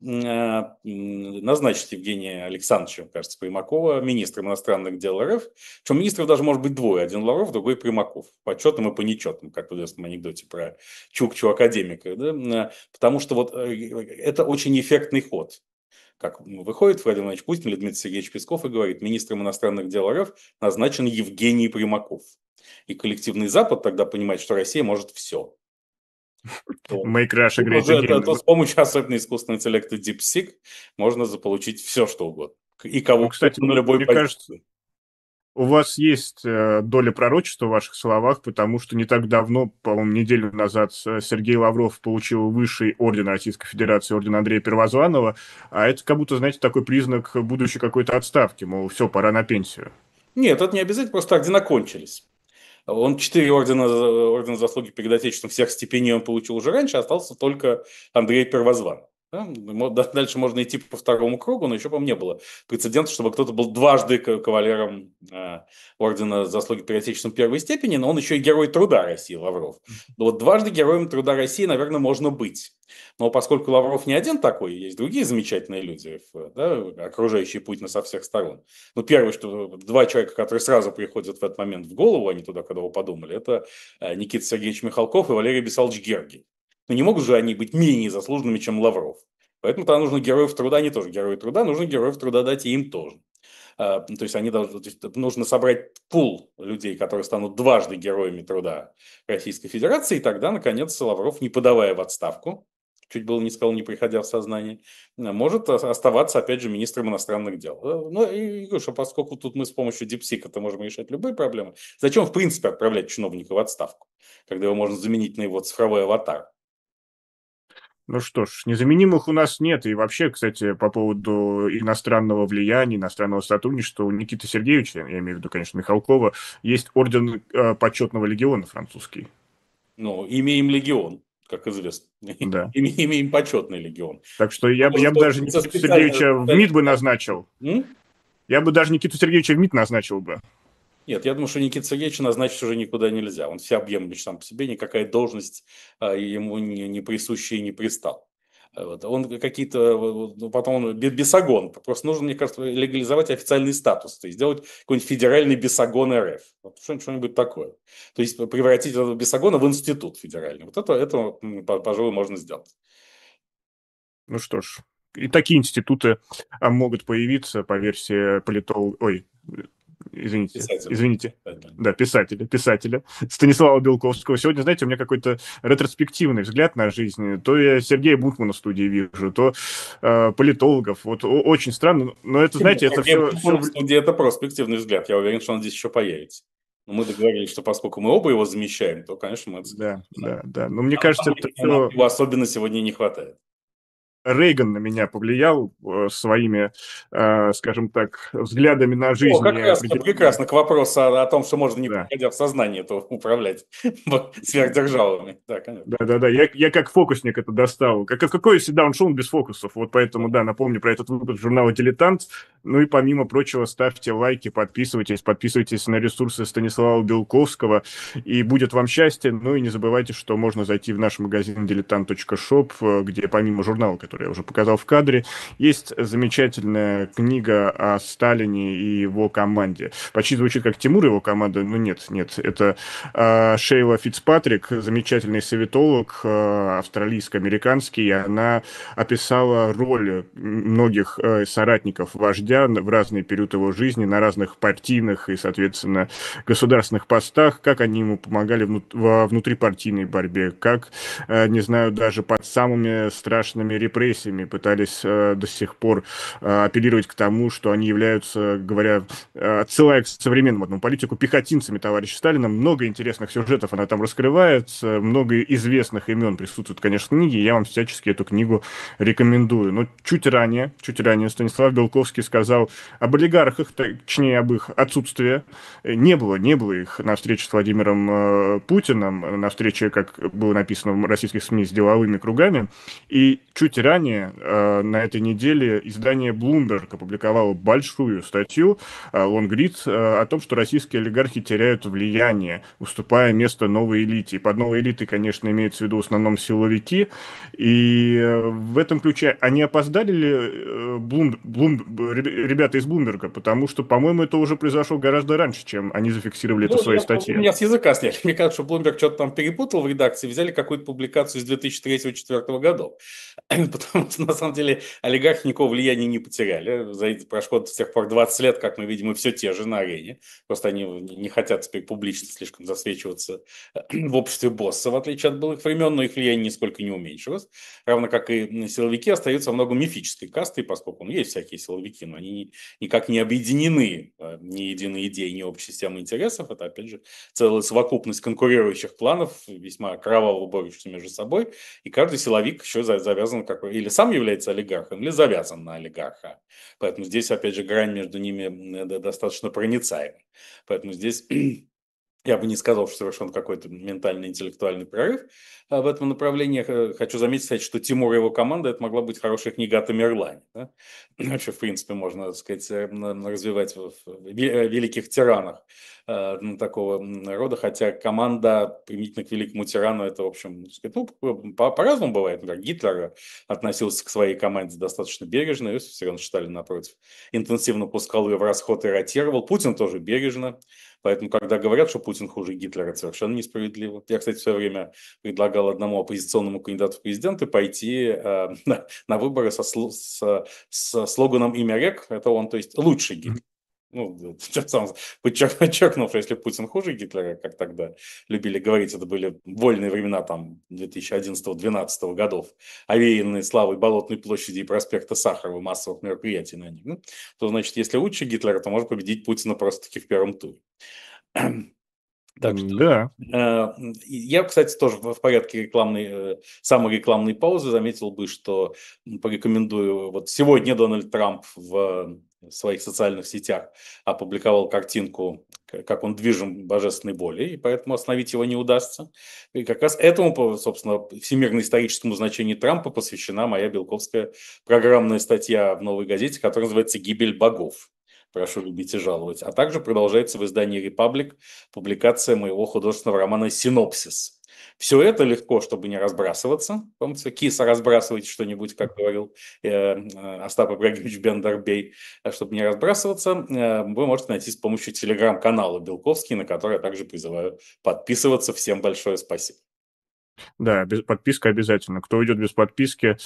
назначить Евгения Александровича, кажется, Примакова министром иностранных дел РФ. Причем министров даже может быть двое. Один Лавров, другой Примаков. По четным и по нечетным, как в известном анекдоте про Чукчу академика. Да? Потому что вот это очень эффектный ход. Как выходит Владимир Владимирович Путин или Дмитрий Сергеевич Песков и говорит: министром иностранных дел РФ назначен Евгений Примаков. И коллективный Запад тогда понимает, что Россия может все. Make Russia Тут Great уже Again. с помощью особенно искусственного интеллекта DeepSeek можно заполучить все, что угодно. И кого Ну, кстати, угодно на любой мне кажется, позиции. у вас есть доля пророчества в ваших словах, потому что не так давно, по-моему, неделю назад Сергей Лавров получил высший орден Российской Федерации, орден Андрея Первозванного, а это как будто, знаете, такой признак будущей какой-то отставки, мол, все, пора на пенсию. Нет, это не обязательно, просто ордена кончились. Он 4 ордена заслуги перед Отечеством, всех степеней он получил уже раньше, остался только Андрей Первозванный. Да? Дальше можно идти по второму кругу, но еще, по-моему, не было прецедента, чтобы кто-то был дважды кавалером ордена заслуги перед Отечеством первой степени, но он еще и герой труда России, Лавров. Но вот дважды героем труда России, наверное, можно быть. Но поскольку Лавров не один такой, есть другие замечательные люди, да, окружающие Путина со всех сторон. Ну, первое, что два человека, которые сразу приходят в этот момент в голову, а не туда, когда вы подумали, это Никита Сергеевич Михалков и Валерий Бесалович Гергий. Но не могут же они быть менее заслуженными, чем Лавров. Поэтому тогда нужно героев труда, они тоже герои труда, нужно героев труда дать и им тоже. То есть они должны, то есть нужно собрать пул людей, которые станут дважды героями труда Российской Федерации, и тогда, наконец, Лавров, не подавая в отставку, чуть было не сказал, не приходя в сознание, может оставаться, опять же, министром иностранных дел. Ну, и говорю, что поскольку тут мы с помощью DeepSeek можем решать любые проблемы, зачем, в принципе, отправлять чиновника в отставку, когда его можно заменить на его цифровой аватар? Ну что ж, незаменимых у нас нет. И вообще, кстати, по поводу иностранного влияния, иностранного сотрудничества, у Никиты Сергеевича, я имею в виду, конечно, Михалкова, есть орден почетного легиона французский. Ну, имеем легион, как известно. Да. Имеем почетный легион. Так что я бы Может даже появиться Никиту Сергеевича в МИД бы назначил. М? Я бы даже Никиту Сергеевича в МИД назначил бы. Нет, я думаю, что Никита Сергеевича назначить уже никуда нельзя. Он всеобъемлющ сам по себе, никакая должность ему не присуща и не пристал. Вот. Он какие-то, ну, потом он бесогон. Просто нужно, мне кажется, легализовать официальный статус, то есть сделать какой-нибудь федеральный бесогон РФ. Вот что-нибудь такое. То есть превратить этого бесогона в институт федеральный. Вот это пожалуй, можно сделать. Ну что ж, и такие институты могут появиться по версии политолога... Ой, извините, Писатель. извините. Да, писателя Станислава Белковского. Сегодня, знаете, у меня какой-то ретроспективный взгляд на жизнь. То я Сергея Бунтмана в студии вижу, то политологов. Вот очень странно. Но это, знаете, это все... В студии это перспективный взгляд. Я уверен, что он здесь еще появится. Но мы договорились, что поскольку мы оба его замещаем, то, конечно, мы это Да, знаем. да. Но мне кажется, это Нам все... его особенно сегодня не хватает. Рейган на меня повлиял своими, скажем так, взглядами на О, жизнь. как раз прекрасно к вопросу о том, что можно, не Да. приходя в сознание, то управлять сверхдержавами. Да, конечно. Да. Я как фокусник это достал. Какой даун-шоу без фокусов? Вот поэтому, да, напомню про этот выпуск журнала «Дилетант». Ну и помимо прочего, ставьте лайки, подписывайтесь на ресурсы Станислава Белковского, и будет вам счастье. Ну и не забывайте, что можно зайти в наш магазин diletant.shop, где помимо журнала, который я уже показал в кадре, есть замечательная книга о Сталине и его команде. Почти звучит как Тимур и его команда, но нет. Это Шейла Фицпатрик, замечательный советолог, австралийско-американский, и она описала роль многих соратников вождя в разный период его жизни, на разных партийных и, соответственно, государственных постах, как они ему помогали во внутрипартийной борьбе, как, не знаю, даже под самыми страшными репрессиями пытались до сих пор апеллировать к тому, что они являются, говоря, отсылая к современному этому политику, пехотинцами товарища Сталина. Много интересных сюжетов она там раскрывает, много известных имен присутствует, конечно, в книге, я вам всячески эту книгу рекомендую. Но чуть ранее Станислав Белковский сказал об олигархах, точнее, об их отсутствии. Не было их на встрече с Владимиром Путиным, на встрече, как было написано в российских СМИ, с деловыми кругами. И чуть ранее ранее, на этой неделе издание Bloomberg опубликовало большую статью, лонгрид, о том, что российские олигархи теряют влияние, уступая место новой элите. И под новой элитой, конечно, имеется в виду в основном силовики. И в этом ключе, они опоздали ли ребята из Блумберга? Потому что, по-моему, это уже произошло гораздо раньше, чем они зафиксировали это в своей У статье. меня с языка сняли. Мне кажется, что Bloomberg что-то там перепутал в редакции, взяли какую-то публикацию из 2003-2004 годов. Потому что, на самом деле, олигархи никакого влияния не потеряли. Прошло с тех пор 20 лет, как мы видим, и все те же на арене. Просто они не хотят теперь публично слишком засвечиваться в обществе босса, в отличие от былых времен, но их влияние нисколько не уменьшилось. Равно как и силовики остаются во многом мифической кастой, поскольку есть всякие силовики, но они никак не объединены ни единой идеей, ни общей системой интересов. Это, опять же, целая совокупность конкурирующих кланов, весьма кроваво борющихся между собой. И каждый силовик еще завязан, или сам является олигархом, или завязан на олигарха. Поэтому здесь, опять же, грань между ними достаточно проницаема. Поэтому здесь я бы не сказал, что совершен какой-то ментальный интеллектуальный прорыв в этом направлении. Хочу заметить, кстати, что Тимур и его команда, это могла быть хорошая книга о Тамерлане. Да? Вообще, в принципе, можно, так сказать, развивать в великих тиранах такого рода, хотя команда применительно к великому тирану, это, в общем, так сказать, ну, по-разному бывает. Например, Гитлер относился к своей команде достаточно бережно, Иосиф Виссарионович Сталин, напротив, интенсивно пускал ее в расход и ротировал. Путин тоже бережно. Поэтому, когда говорят, что Путин хуже Гитлера, это совершенно несправедливо. Я, кстати, в свое время предлагал одному оппозиционному кандидату в президенты пойти на выборы со слоганом «Имя рек». Это он, то есть, лучший Гитлер. Ну, тем самым подчеркнув, что если Путин хуже Гитлера, как тогда любили говорить, это были вольные времена там 2011-2012 годов, овеянные славой Болотной площади и проспекта Сахарова, массовых мероприятий на них, ну, то, значит, если лучше Гитлера, то может победить Путина просто-таки в первом туре. Так что Да. я, кстати, тоже в порядке самой рекламной паузы заметил бы, что порекомендую. Вот сегодня Дональд Трамп в своих социальных сетях опубликовал картинку, как он движим божественной волей, и поэтому остановить его не удастся. И как раз этому, собственно, всемирно-историческому значению Трампа посвящена моя белковская программная статья в «Новой газете», которая называется «Гибель богов». Прошу любить и жаловать. А также продолжается в издании «Репаблик» публикация моего художественного романа «Синопсис». Все это легко, чтобы не разбрасываться. Помните, киса разбрасывайте что-нибудь, как говорил Остап Ибрагимович Бендербей. Чтобы не разбрасываться, вы можете найти с помощью телеграм-канала Белковский, на который я также призываю подписываться. Всем большое спасибо. Да, подписка обязательно. Кто уйдет без подписки,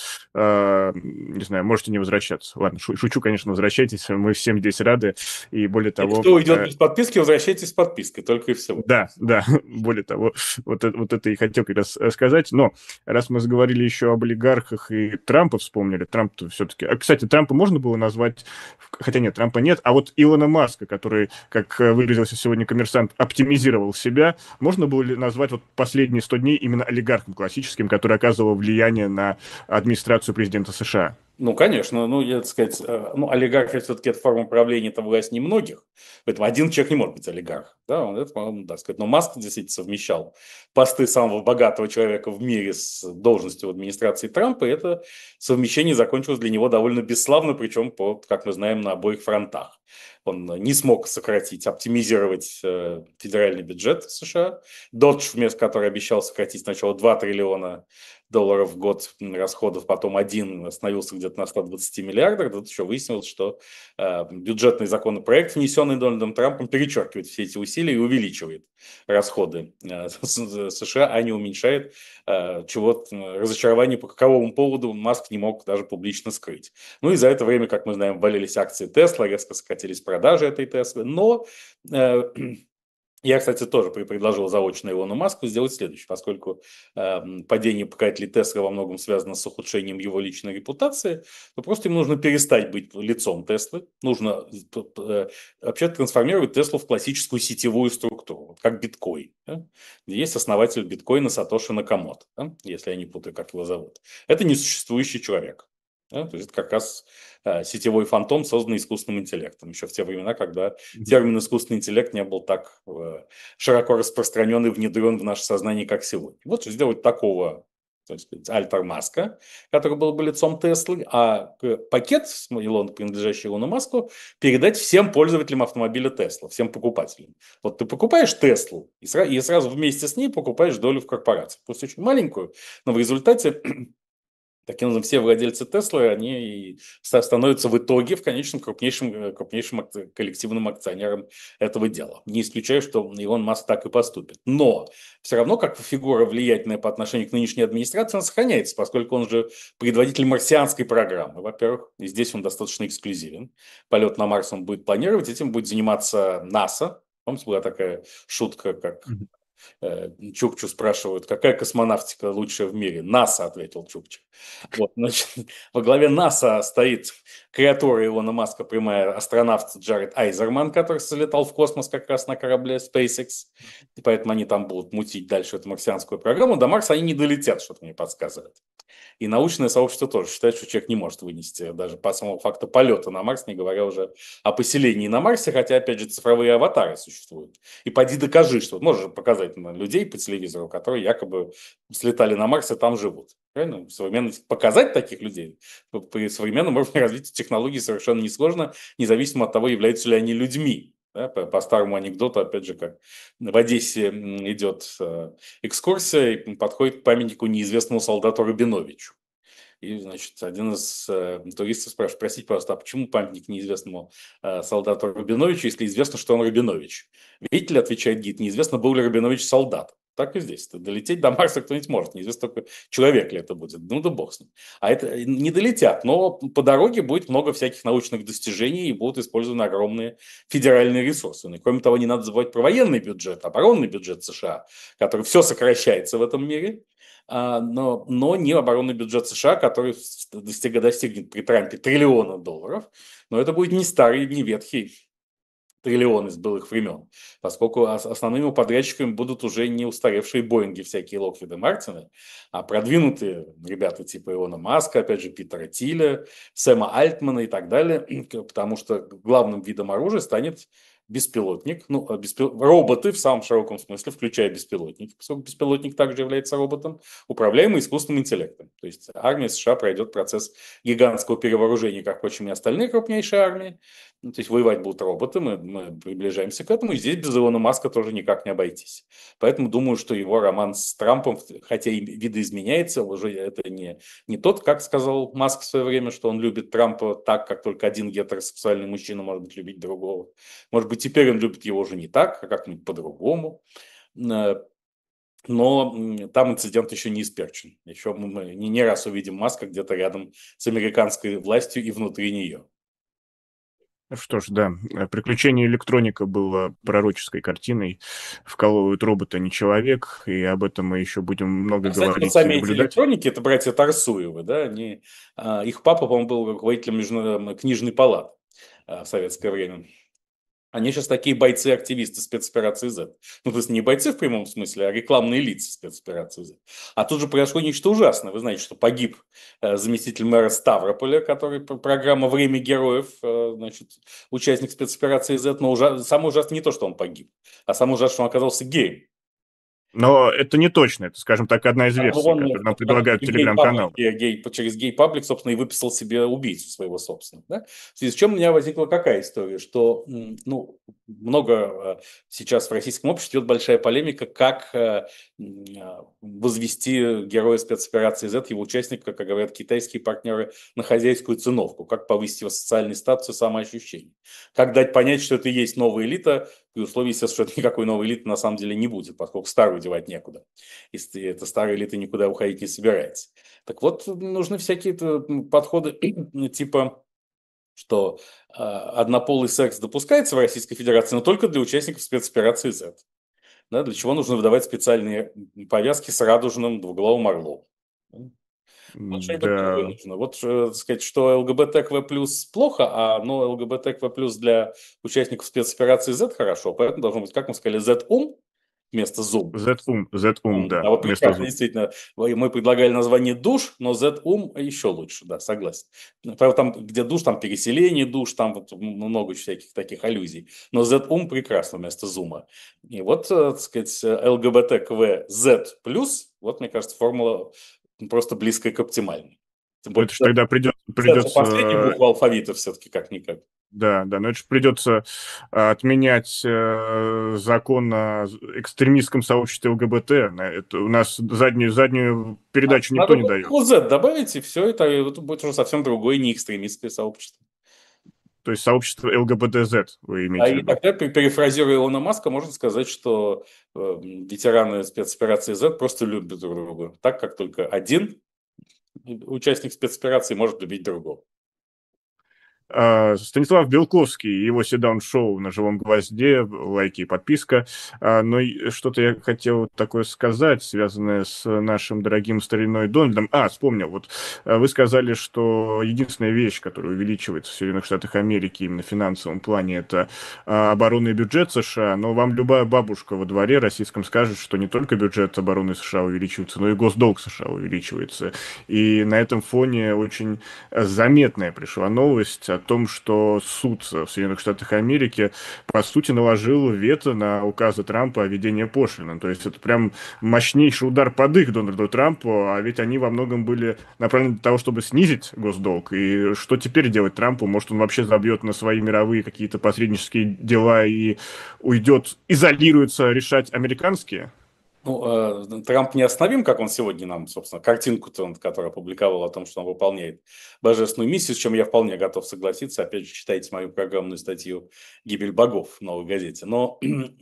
не знаю, можете не возвращаться. Ладно, шучу, конечно, возвращайтесь. Мы всем здесь рады. И более И того... кто уйдет без подписки, возвращайтесь с подпиской, только и всего. Да, да, более того, вот это и хотел как раз сказать. Но раз мы заговорили еще об олигархах и Трампа вспомнили, Трамп-то все-таки... Кстати, Трампа можно было назвать... Хотя нет, Трампа нет. А вот Илона Маска, который, как выразился сегодня «Коммерсант», оптимизировал себя, можно было ли назвать вот последние 100 дней именно олигархом классическим, который оказывал влияние на администрацию президента США? Ну, конечно, ну, я, так сказать, олигархия все-таки это форма правления, это власть немногих, поэтому один человек не может быть олигархом, да, он это, по-моему, так сказать, но Маск действительно совмещал посты самого богатого человека в мире с должностью в администрации Трампа, и это совмещение закончилось для него довольно бесславно, причем, как мы знаем, на обоих фронтах. Он не смог сократить, оптимизировать федеральный бюджет США. Додж, вместо которого обещал сократить сначала 2 триллиона долларов в год расходов, потом один остановился где-то на 120 миллиардах. Тут еще выяснилось, что бюджетный законопроект, внесенный Дональдом Трампом, перечеркивает все эти усилия и увеличивает расходы США, а не уменьшает, чего разочарование по каковому поводу Маск не мог даже публично скрыть. Ну и за это время, как мы знаем, валились акции Тесла, резко сократились продажи этой Теслы, но... Я, кстати, тоже предложил заочно Илону Маску сделать следующее, поскольку падение показателей Тесла во многом связано с ухудшением его личной репутации, то просто ему нужно перестать быть лицом Теслы, нужно вообще трансформировать Теслу в классическую сетевую структуру, вот как биткоин, да? Где есть основатель биткоина Сатоши Накамото, да? Если я не путаю, как его зовут. Это несуществующий человек. Да? То есть это как раз сетевой фантом, созданный искусственным интеллектом. Еще в те времена, когда термин искусственный интеллект не был так широко распространен и внедрен в наше сознание, как сегодня. Вот сделать такого то есть Альтер Маска, который был бы лицом Теслы, а пакет, принадлежащий Илону Маску, передать всем пользователям автомобиля Тесла, всем покупателям. Вот ты покупаешь Теслу и сразу вместе с ней покупаешь долю в корпорации. Пусть очень маленькую, но в результате таким образом, все владельцы Теслы, они и становятся в итоге в конечном крупнейшим коллективным акционером этого дела. Не исключаю, что Илон Маск так и поступит. Но все равно, как фигура влиятельная по отношению к нынешней администрации, он сохраняется, поскольку он же предводитель марсианской программы, во-первых. И здесь он достаточно эксклюзивен. Полет на Марс он будет планировать, этим будет заниматься НАСА. Помните, была такая шутка, как Чукчу спрашивают, какая космонавтика лучшая в мире? НАСА, ответил Чукчу. Вот, значит, во главе НАСА стоит креатор Илона Маска, прямая астронавт Джаред Айзерман, который залетал в космос как раз на корабле SpaceX. И поэтому они там будут мутить дальше эту марсианскую программу. До Марса они не долетят, что-то мне подсказывает. И научное сообщество тоже считает, что человек не может вынести даже по самому факту полета на Марс, не говоря уже о поселении на Марсе, хотя, опять же, цифровые аватары существуют. И поди докажи, что можешь показать людей по телевизору, которые якобы слетали на Марс и там живут. Правильно? Показать таких людей при современном уровне развития технологий совершенно несложно, независимо от того, являются ли они людьми. Да, по старому анекдоту, опять же, как в Одессе идет экскурсия и подходит к памятнику неизвестному солдату Рабиновичу. И, значит, один из туристов спрашивает: простите, пожалуйста, а почему памятник неизвестному солдату Рабиновичу, если известно, что он Рабинович? Видите ли, отвечает гид, неизвестно, был ли Рабинович солдат. Так и здесь. Долететь до Марса кто-нибудь может. Неизвестно только, человек ли это будет. Ну да бог с ним. А это не долетят, но по дороге будет много всяких научных достижений и будут использованы огромные федеральные ресурсы. И, кроме того, не надо забывать про военный бюджет, оборонный бюджет США, который все сокращается в этом мире. Но не оборонный бюджет США, который достигнет при Трампе $1 триллиона. Но это будет не старый, не ветхий триллион из былых времен, поскольку основными подрядчиками будут уже не устаревшие Боинги всякие, Локхиды, Мартины, а продвинутые ребята типа Илона Маска, опять же Питера Тиля, Сэма Альтмана и так далее, потому что главным видом оружия станет беспилотник, роботы в самом широком смысле, включая беспилотники, поскольку беспилотник также является роботом, управляемый искусственным интеллектом. То есть армия США пройдет процесс гигантского перевооружения, как, впрочем, и остальные крупнейшие армии. То есть воевать будут роботы, мы приближаемся к этому, и здесь без Илона Маска тоже никак не обойтись. Поэтому думаю, что его роман с Трампом, хотя и видоизменяется, уже это не тот, как сказал Маск в свое время, что он любит Трампа так, как только один гетеросексуальный мужчина может быть любить другого. Может быть, теперь он любит его уже не так, а как-нибудь по-другому. Но там инцидент еще не исперчен. Еще мы не раз увидим Маска где-то рядом с американской властью и внутри нее. Что ж, да, «Приключение электроника» было пророческой картиной. Вкалывают робота, не человек, и об этом мы еще будем много Кстати, вот говорить и сами эти наблюдать. электроники, это братья Тарсуевы, да, их папа, по-моему, был руководителем книжной палаты в советское время. Они сейчас такие бойцы-активисты спецоперации Z. Ну, то есть не бойцы в прямом смысле, а рекламные лица спецоперации Z. А тут же произошло нечто ужасное. Вы знаете, что погиб заместитель мэра Ставрополя, который программа «Время героев», значит, участник спецоперации Z. Но самое ужасное не то, что он погиб, а самое ужасное, что он оказался геем. Но это не точно, это, скажем так, одна из версий, Он которую нам предлагают телеграм-каналы. через гей-паблик, собственно, и выписал себе убийцу своего собственного. Да? В связи с чем у меня возникла какая история, что много сейчас в российском обществе идет большая полемика, как возвести героя спецоперации Z, его участника, как говорят китайские партнеры, на хозяйскую циновку, как повысить его социальный статус и самоощущение. Как дать понять, что это и есть новая элита, при условии, естественно, что это никакой новой элиты на самом деле не будет, поскольку старую девать некуда. Если эта старая элита никуда уходить не собирается. Так вот, нужны всякие подходы типа, что однополый секс допускается в Российской Федерации, но только для участников спецоперации Z. Да, для чего нужно выдавать специальные повязки с радужным двуглавым орлом. Вот что-нибудь такое Да, нужно. Вот сказать, что ЛГБТКВ плюс плохо, но ЛГБТКВ плюс для участников спецоперации Z хорошо. Поэтому должно быть, как мы сказали, Z-ум вместо Zoom. Z-ум, да, А вот вместо прекрасно, Zoom. действительно. Мы предлагали название душ, но Z-ум еще лучше, да, согласен. Правда, там, где душ, там переселение душ, там вот много всяких таких аллюзий. Но Z-ум прекрасно вместо зума. И вот, так сказать, ЛГБТКВ Z+, вот, мне кажется, формула просто близкое к оптимальной. Тем Но более, это же тогда это же последняя придется, буква алфавита все-таки, как-никак. да, да, но это же придется отменять закон о экстремистском сообществе ЛГБТ. У нас заднюю передачу никто Надо не будет дает. букву Z добавить, и все, это будет уже совсем другое, не экстремистское сообщество. То есть сообщество ЛГБТЗ вы А имеете в и виду? тогда, перефразируя Илона Маска, можно сказать, что ветераны спецоперации Z просто любят друг друга. Так как только один участник спецоперации может любить другого. Станислав Белковский, его седаун-шоу на «Живом гвозде», лайки и подписка. Что-то я хотел такое сказать, связанное с нашим дорогим стариной Дональдом. Вспомнил. Вот вы сказали, что единственная вещь, которая увеличивается в Соединенных Штатах Америки именно в финансовом плане, это оборонный бюджет США. Но вам любая бабушка во дворе российском скажет, что не только бюджет обороны США увеличивается, но и госдолг США увеличивается. И на этом фоне очень заметная пришла новость о том, что суд в Соединенных Штатах Америки, по сути, наложил вето на указы Трампа о введении пошлин. То есть это прям мощнейший удар под их Дональду Трампу, а ведь они во многом были направлены для того, чтобы снизить госдолг. И что теперь делать Трампу? Может, он вообще забьет на свои мировые какие-то посреднические дела и уйдет, изолируется решать американские? Трамп неостановим, как он сегодня нам, собственно, картинку-то, которую опубликовал о том, что он выполняет божественную миссию, с чем я вполне готов согласиться. Опять же, читайте мою программную статью «Гибель богов» в «Новой газете». Но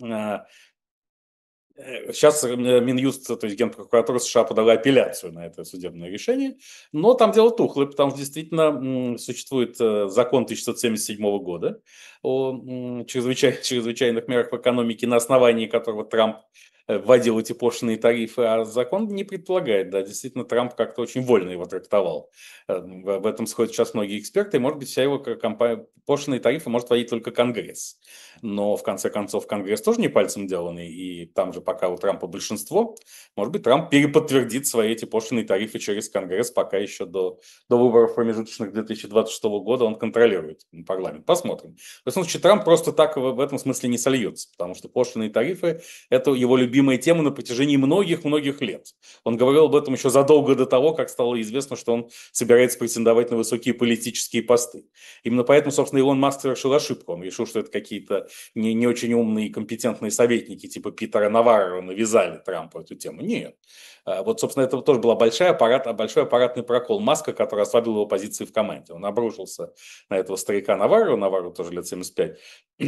сейчас Минюст, то есть Генпрокуратура США подала апелляцию на это судебное решение, но там дело тухлое, потому что действительно существует закон 1977 года о чрезвычайных мерах в экономике, на основании которого Трамп вводил эти пошлиные тарифы, а закон не предполагает, да, действительно, Трамп как-то очень вольно его трактовал. В этом сходят сейчас многие эксперты, и, может быть, вся его компания, пошлиные тарифы может вводить только Конгресс. Но, в конце концов, Конгресс тоже не пальцем деланный, и там же пока у Трампа большинство, может быть, Трамп переподтвердит свои эти пошлиные тарифы через Конгресс, пока еще до выборов промежуточных 2026 года он контролирует парламент. Посмотрим. В любом случае, Трамп просто так в этом смысле не сольется, потому что пошлиные тарифы – это его любимая тема на протяжении многих-многих лет. Он говорил об этом еще задолго до того, как стало известно, что он собирается претендовать на высокие политические посты. Именно поэтому, собственно, Илон Маск совершил ошибку. Он решил, что это какие-то не очень умные и компетентные советники типа Питера Наварро навязали Трампу эту тему. Нет. Вот, собственно, это тоже был большой аппаратный прокол Маска, который ослабил его позиции в команде. Он обрушился на этого старика Наварро тоже лет 75,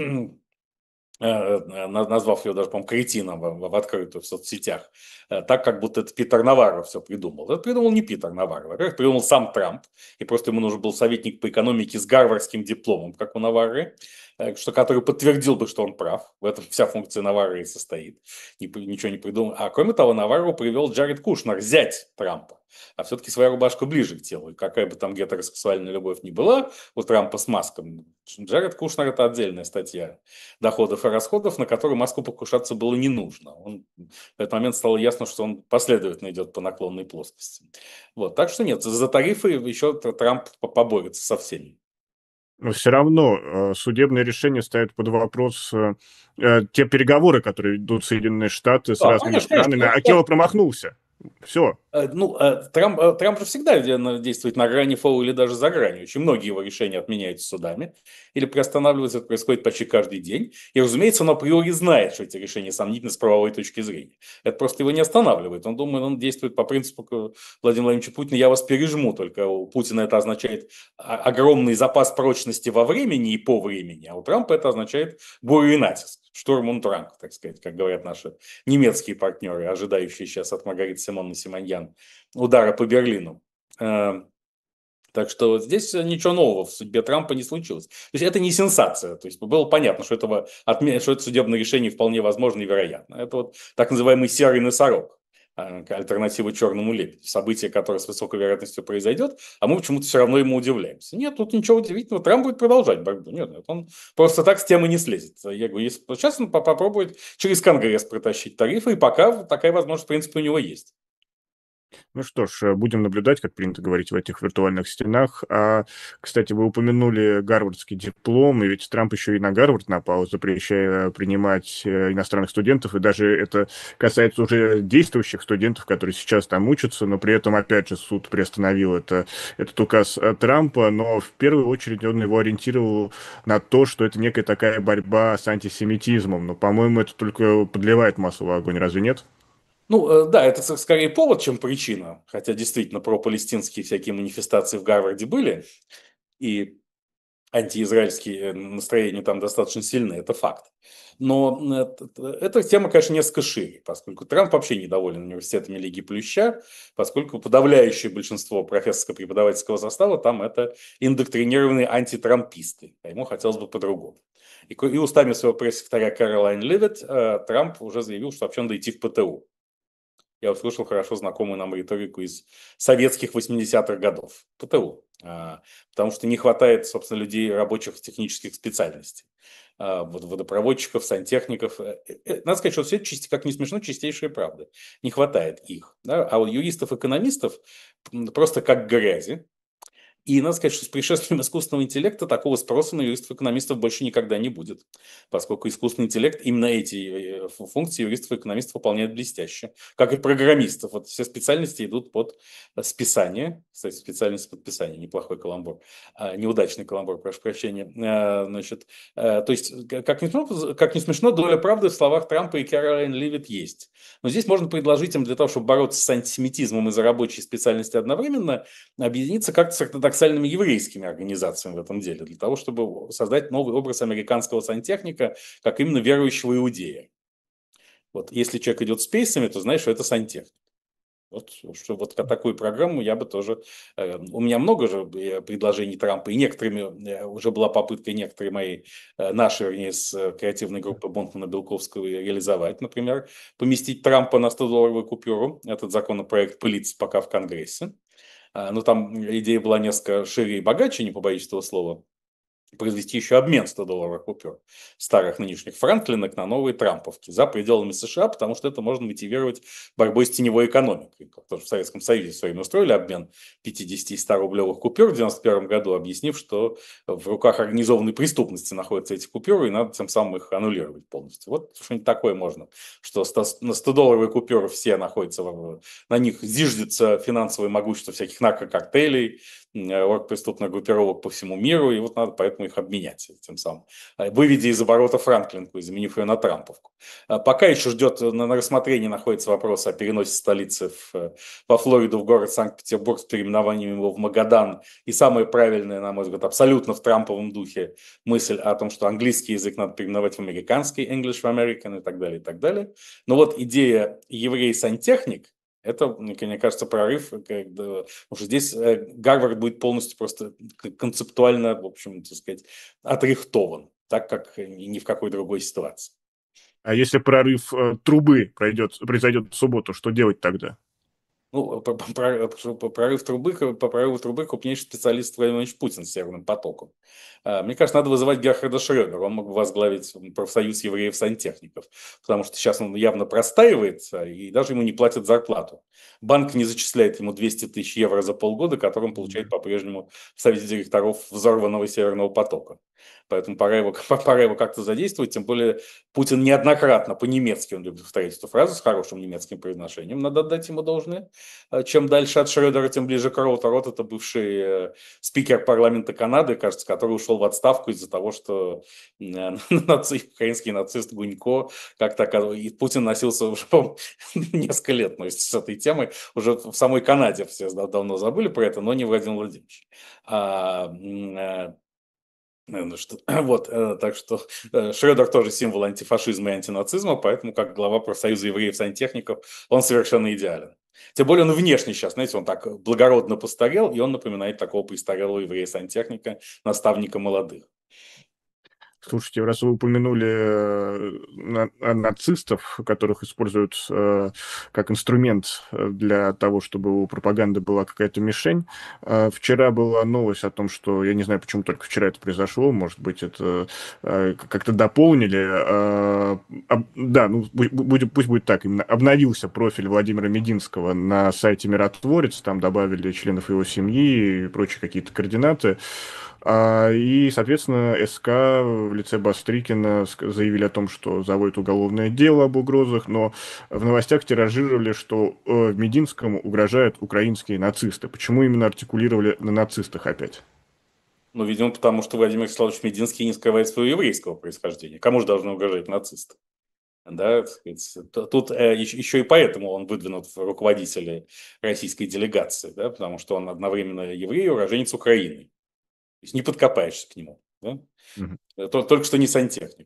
назвав его даже, по-моему, кретином в открытую в соцсетях, так как будто это Питер Наварро все придумал. Это придумал не Питер Наварро. Во-первых, придумал сам Трамп, и просто ему нужен был советник по экономике с гарвардским дипломом, как у Наварро, который подтвердил бы, что он прав. В этом вся функция Наварро и состоит. Ничего не придумал. А кроме того, Наварро привел Джаред Кушнер, зять Трампа. А все-таки своя рубашка ближе к телу. И какая бы там гетеросексуальная любовь ни была у Трампа с Маском, Джаред Кушнер – это отдельная статья доходов и расходов, на которые Маску покушаться было не нужно. В этот момент стало ясно, что он последовательно идет по наклонной плоскости. Вот. Так что нет, за тарифы еще Трамп поборется со всеми. Но все равно судебное решение ставит под вопрос те переговоры, которые ведут Соединенные Штаты с Да, разными конечно, странами. конечно. Акела промахнулся. Все. Трамп же всегда действует на грани фола или даже за гранью. Очень многие его решения отменяются судами или приостанавливаются. Это происходит почти каждый день. И, разумеется, он априори знает, что эти решения сомнительны с правовой точки зрения. Это просто его не останавливает. Он думает, он действует по принципу Владимира Владимировича Путина: я вас пережму. Только у Путина это означает огромный запас прочности во времени и по времени. А у Трампа это означает бурю и натиск. Штурм und Drang, так сказать, как говорят наши немецкие партнеры, ожидающие сейчас от Маргариты Симоновны Симоньян удара по Берлину. Так что здесь ничего нового в судьбе Трампа не случилось. То есть это не сенсация. То есть было понятно, что что это судебное решение вполне возможно и вероятно. Это вот так называемый серый носорог, альтернатива черному лебедю. Событие, которое с высокой вероятностью произойдет, а мы почему-то все равно ему удивляемся. Нет, тут ничего удивительного. Трамп будет продолжать борьбу. Нет, он просто так с темы не слезет. Я говорю, если сейчас он попробует через Конгресс протащить тарифы, и пока такая возможность, в принципе, у него есть. Ну что ж, будем наблюдать, как принято говорить, в этих виртуальных стенах. А, кстати, вы упомянули гарвардский диплом, и ведь Трамп еще и на Гарвард напал, запрещая принимать иностранных студентов, и даже это касается уже действующих студентов, которые сейчас там учатся, но при этом, опять же, суд приостановил этот указ Трампа, но в первую очередь он его ориентировал на то, что это некая такая борьба с антисемитизмом, но, по-моему, это только подливает масло в огонь, разве нет? Ну, да, это скорее повод, чем причина. Хотя действительно про-палестинские всякие манифестации в Гарварде были, и антиизраильские настроения там достаточно сильны, это факт. Но эта тема, конечно, несколько шире, поскольку Трамп вообще недоволен университетами Лиги Плюща, поскольку подавляющее большинство профессорско-преподавательского состава там это индоктринированные антитрамписты, а ему хотелось бы по-другому. И устами своего пресс-секретаря Кэролайн Ливет Трамп уже заявил, что вообще надо идти в ПТУ. Я услышал хорошо знакомую нам риторику из советских 80-х годов. ПТУ. Потому что не хватает, собственно, людей рабочих технических специальностей. Водопроводчиков, сантехников. Надо сказать, что все это, как не смешно, чистейшая правда. Не хватает их. Да? А вот юристов-экономистов просто как грязи. И надо сказать, что с пришествием искусственного интеллекта такого спроса на юристов-экономистов больше никогда не будет, поскольку искусственный интеллект именно эти функции юристов-экономистов выполняет блестяще, как и программистов. Вот все специальности идут под списание. Кстати, специальность подписания, неплохой каламбур, неудачный каламбур, прошу прощения. Значит, то есть, как не смешно, доля правды в словах Трампа и Кэролайн Ливит есть. Но здесь можно предложить им для того, чтобы бороться с антисемитизмом из-за рабочей специальности одновременно, объединиться как-то с ортодоксальными еврейскими организациями в этом деле, для того, чтобы создать новый образ американского сантехника, как именно верующего иудея. Вот если человек идет с пейсами, то знаешь, что это сантехник. Вот такую программу я бы тоже... У меня много же предложений Трампа, и некоторыми уже была попытка некоторые мои, наши, вернее, с креативной группы Бонтмана Белковского реализовать. Например, поместить Трампа на 100-долларовую купюру. Этот законопроект пылится пока в Конгрессе. Но там идея была несколько шире и богаче, не побоюсь этого слова. Произвести еще обмен 100-долларовых купюр старых нынешних франклинок на новые трамповки за пределами США, потому что это можно мотивировать борьбой с теневой экономикой. Как тоже в Советском Союзе все время устроили обмен 50 и 100 рублевых купюр в 1991 году, объяснив, что в руках организованной преступности находятся эти купюры, и надо тем самым их аннулировать полностью. Вот что-нибудь такое можно, что на 100-долларовые купюры все находятся, на них зиждется финансовое могущество всяких наркокартелей, оргпреступных группировок по всему миру, и вот надо поэтому их обменять тем самым, выведя из оборота Франклинку и заменив ее на Трамповку. Пока еще ждет, на рассмотрении находится вопрос о переносе столицы во Флориду в город Санкт-Петербург с переименованием его в Магадан. И самое правильное, на мой взгляд, абсолютно в трамповом духе мысль о том, что английский язык надо переименовать в американский, English в American и так далее, и так далее. Но вот идея еврей-сантехник, это, мне кажется, прорыв, потому что здесь Гарвард будет полностью просто концептуально, в общем, так сказать, отрихтован, так как ни в какой другой ситуации. А если прорыв трубы произойдет в субботу, что делать тогда? Ну, по прорыву трубы крупнейший специалист Владимир Владимирович Путин с Северным потоком. Мне кажется, надо вызывать Герхарда Шредера. Он мог бы возглавить профсоюз евреев-сантехников, потому что сейчас он явно простаивается и даже ему не платят зарплату. Банк не зачисляет ему 200 тысяч евро за полгода, которые он получает по-прежнему в Совете директоров взорванного Северного потока. Поэтому пора его, пора его как-то задействовать, тем более Путин неоднократно по-немецки, он любит повторять эту фразу с хорошим немецким произношением, надо отдать ему должное. Чем дальше от Шредера, тем ближе к Роту. Рот – это бывший спикер парламента Канады, кажется, который ушел в отставку из-за того, что украинский нацист Гунько как-то и Путин носился уже несколько лет, но с этой темой уже в самой Канаде все давно забыли про это, но не Владимир Владимирович. Вот, так что Шредер тоже символ антифашизма и антинацизма, поэтому как глава профсоюза евреев-сантехников он совершенно идеален. Тем более он внешне сейчас, знаете, он так благородно постарел, и он напоминает такого престарелого еврея-сантехника, наставника молодых. Слушайте, раз вы упомянули нацистов, которых используют как инструмент для того, чтобы у пропаганды была какая-то мишень, вчера была новость о том, что, я не знаю, почему только вчера это произошло, может быть, это как-то дополнили. Да, ну, пусть будет так, именно обновился профиль Владимира Мединского на сайте Миротворец, там добавили членов его семьи и прочие какие-то координаты. И, соответственно, СК в лице Бастрыкина заявили о том, что заводят уголовное дело об угрозах, но в новостях тиражировали, что Мединскому угрожают украинские нацисты. Почему именно артикулировали на нацистах опять? Ну, видимо, потому что Владимир Вячеславович Мединский не скрывает своего еврейского происхождения. Кому же должны угрожать нацисты? Да, так сказать, тут еще и поэтому он выдвинут в руководители российской делегации, да, потому что он одновременно еврей и уроженец Украины. То есть не подкопаешься к нему. Да? Мгм. Только что не сантехник.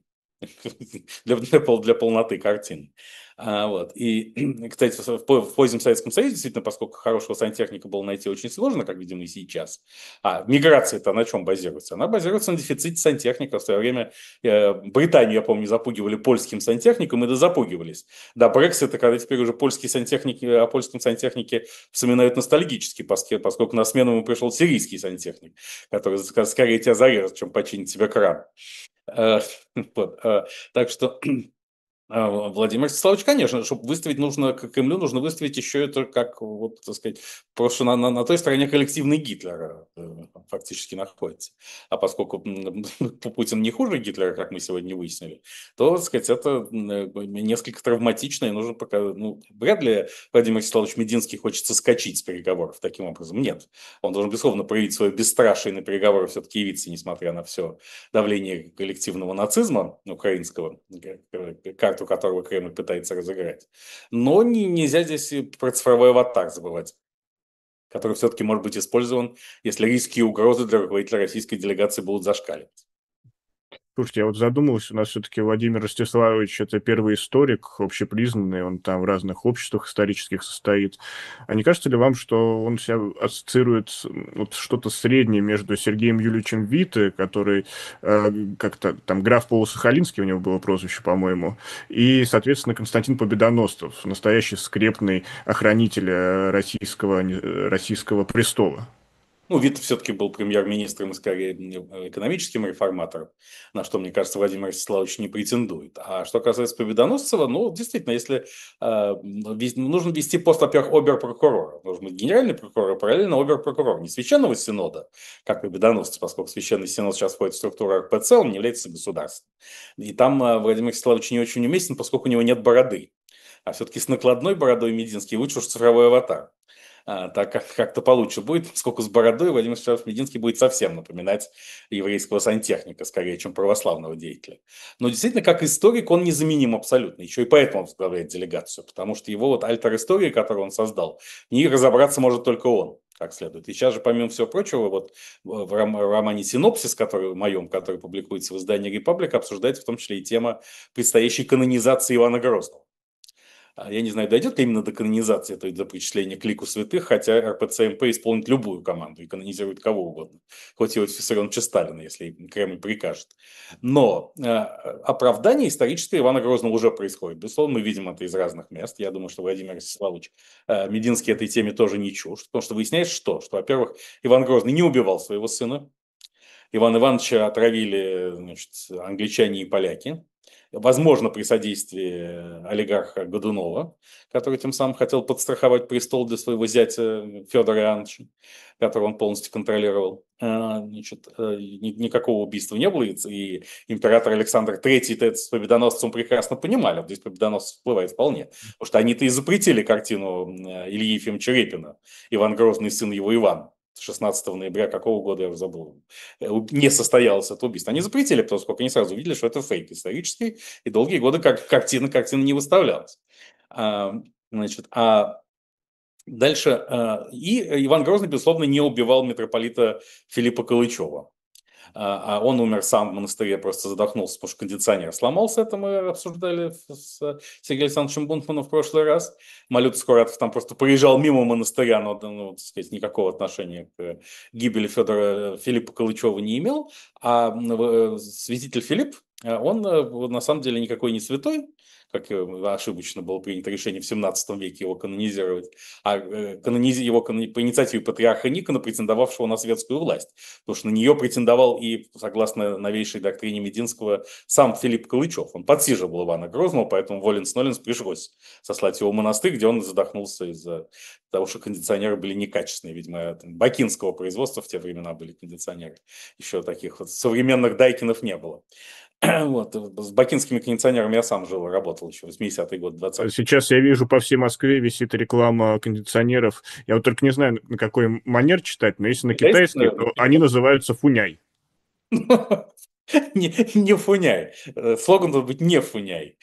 Для полноты картины. Вот. И, кстати, в позднем Советском Союзе, действительно, поскольку хорошего сантехника было найти очень сложно, как, видимо, и сейчас, миграция-то на чем базируется? Она базируется на дефиците сантехника. В свое время Британию, я помню, запугивали польским сантехником, и запугивались. Да, Брексит, когда теперь уже польские сантехники, о польском сантехнике вспоминают ностальгически, поскольку на смену ему пришел сирийский сантехник, который скорее тебя зарежет, чем починит тебе кран. Э, вот, так что Владимир Вячеславович, конечно, чтобы выставить нужно к Кремлю, нужно выставить еще это как, вот, так сказать, просто на той стороне коллективный Гитлера фактически находится. А поскольку Путин не хуже Гитлера, как мы сегодня выяснили, то, так сказать, это несколько травматично, и нужно пока, ну, вряд ли Владимир Вячеславович Мединский хочет соскочить с переговоров таким образом. Нет. Он должен, безусловно, проявить свое бесстрашие на переговоры, все-таки явиться, несмотря на все давление коллективного нацизма украинского, карту которого Кремль пытается разыграть. Но нельзя здесь и про цифровой аватар забывать, который все-таки может быть использован, если риски и угрозы для руководителя российской делегации будут зашкаливать. Слушайте, я вот задумался, у нас все-таки Владимир Ростиславович – это первый историк, общепризнанный, он там в разных обществах исторических состоит. А не кажется ли вам, что он себя ассоциирует вот что-то среднее между Сергеем Юльевичем Витте, который как-то там граф Полусахалинский у него было прозвище, по-моему, и, соответственно, Константин Победоносцев, настоящий скрепный охранитель российского престола? Ну, Витте все-таки был премьер-министром и скорее экономическим реформатором, на что, мне кажется, Владимир Вячеславович не претендует. А что касается Победоносцева, ну, действительно, если нужно вести пост, во-первых, обер-прокурора, нужен быть генеральный прокурор, а параллельно обер-прокурор, не священного синода, как Победоносцев, поскольку священный синод сейчас входит в структуру РПЦ, он не является государством. И там Владимир Вячеславович не очень уместен, поскольку у него нет бороды. А все-таки с накладной бородой Мединский лучше уж цифровой аватар. Так как-то получше будет, поскольку с бородой Владимир Вячеславович Мединский будет совсем напоминать еврейского сантехника, скорее, чем православного деятеля. Но действительно, как историк, он незаменим абсолютно. Еще и поэтому он возглавляет делегацию, потому что его вот альтер-история, которую он создал, в ней разобраться может только он как следует. И сейчас же, помимо всего прочего, вот в романе «Синопсис», который, моем, который публикуется в издании «Репаблика», обсуждается в том числе и тема предстоящей канонизации Ивана Грозного. Я не знаю, дойдет ли именно до канонизации, то есть до причисления к лику святых, хотя РПЦ-МП исполнит любую команду и канонизирует кого угодно, хоть Иосифа Виссарионовича Сталина, если Кремль прикажет. Но оправдание историческое Ивана Грозного уже происходит. Безусловно, мы видим это из разных мест. Я думаю, что Владимир Вячеславович Мединский этой теме тоже не чужд, потому что выясняется, что, во-первых, Иван Грозный не убивал своего сына, Ивана Ивановича отравили, значит, англичане и поляки. Возможно, при содействии олигарха Годунова, который тем самым хотел подстраховать престол для своего зятя Федора Иоанновича, которого он полностью контролировал. Значит, никакого убийства не было, и император Александр III это с Победоносцем прекрасно понимали. Вот здесь Победоносцев всплывает вполне. Потому что они-то и запретили картину Ильи Ефимовича Репина «Иван Грозный, сын его Иван». 16 ноября какого года, я уже забыл, не состоялось это убийство. Они запретили, потому что они сразу увидели, что это фейк исторический, и долгие годы как картина не выставлялась. Значит, дальше. И Иван Грозный, безусловно, не убивал митрополита Филиппа Калычева. а он умер сам в монастыре, просто задохнулся, потому что кондиционер сломался. Это мы обсуждали с Сергеем Александровичем Бунтманом в прошлый раз. Малют Скуратов там просто проезжал мимо монастыря, но, ну, так сказать, никакого отношения к гибели Федора Филиппа Калычева не имел. А святитель Филипп, он на самом деле никакой не святой, как ошибочно было принято решение в 17 веке его канонизировать, а его по инициативе патриарха Никона, претендовавшего на светскую власть. Потому что на нее претендовал и, согласно новейшей доктрине Мединского, сам Филипп Калычев. Он подсиживал Ивана Грозного, поэтому Воленс-Ноленс пришлось сослать его в монастырь, где он задохнулся из-за того, что кондиционеры были некачественные. Видимо, бакинского производства в те времена были кондиционеры. Еще таких вот современных Дайкинов не было. Вот. С бакинскими кондиционерами я сам жил и работал еще в 80-е годы 20. Сейчас я вижу по всей Москве висит реклама кондиционеров. Я вот только не знаю, на какой манер читать, но если на Китайский, китайский, наверное, то они называются фуняй. Не фуняй. Слоган должен быть «не фуняй».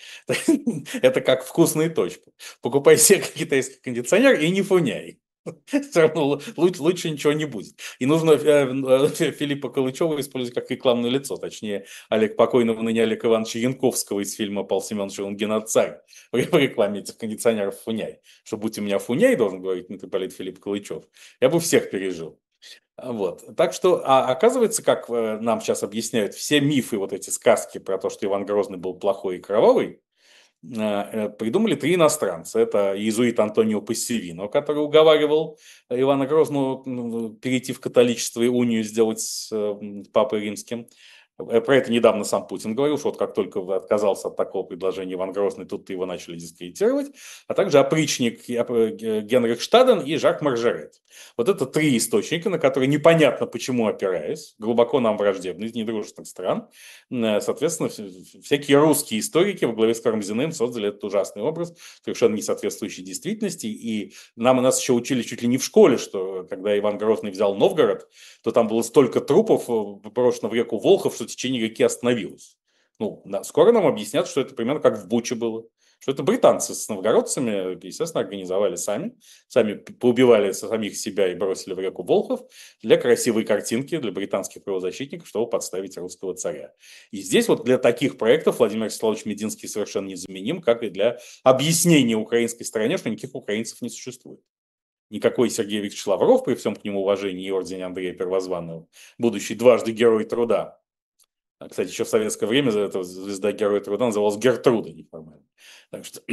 Это как вкусная точка. Покупай себе китайский кондиционер и не фуняй. Все равно лучше ничего не будет. И нужно Филиппа Калычева использовать как рекламное лицо. Точнее, покойного ныне Олега Ивановича Янковского из фильма Павла Семеновича «Лунгина царь» в рекламе этих кондиционеров «Фуняй». Что будь у меня фуняй, должен говорить митрополит Филипп Калычев, я бы всех пережил. Вот. Так что, оказывается, как нам сейчас объясняют, все мифы, вот эти сказки про то, что Иван Грозный был плохой и кровавый, придумали три иностранца. Это иезуит Антонио Пассивино, который уговаривал Ивана Грозного перейти в католичество и унию сделать с Папой Римским. Про это недавно сам Путин говорил, что вот как только отказался от такого предложения Иван Грозный, тут его начали дискредитировать, а также опричник Генрих Штаден и Жак Маржерет. Вот это три источника, на которые непонятно почему опираясь, глубоко нам враждебны, из недружественных стран. Соответственно, всякие русские историки во главе с Карамзиным создали этот ужасный образ, совершенно не соответствующий действительности. И нас еще учили чуть ли не в школе, что когда Иван Грозный взял Новгород, то там было столько трупов брошено в реку Волхов, что течение реки остановилось. Ну, скоро нам объяснят, что это примерно как в Буче было. Что это британцы с новгородцами, естественно, организовали сами поубивали самих себя и бросили в реку Волхов для красивой картинки, для британских правозащитников, чтобы подставить русского царя. И здесь вот для таких проектов Владимир Вячеславович Мединский совершенно незаменим, как и для объяснения украинской стороне, что никаких украинцев не существует. Никакой Сергей Викторович Лавров, при всем к нему уважении и ордене Андрея Первозванного, будущий дважды Герой Труда. Кстати, еще в советское время эта звезда Героя Труда называлась Гертруда неформально. Так что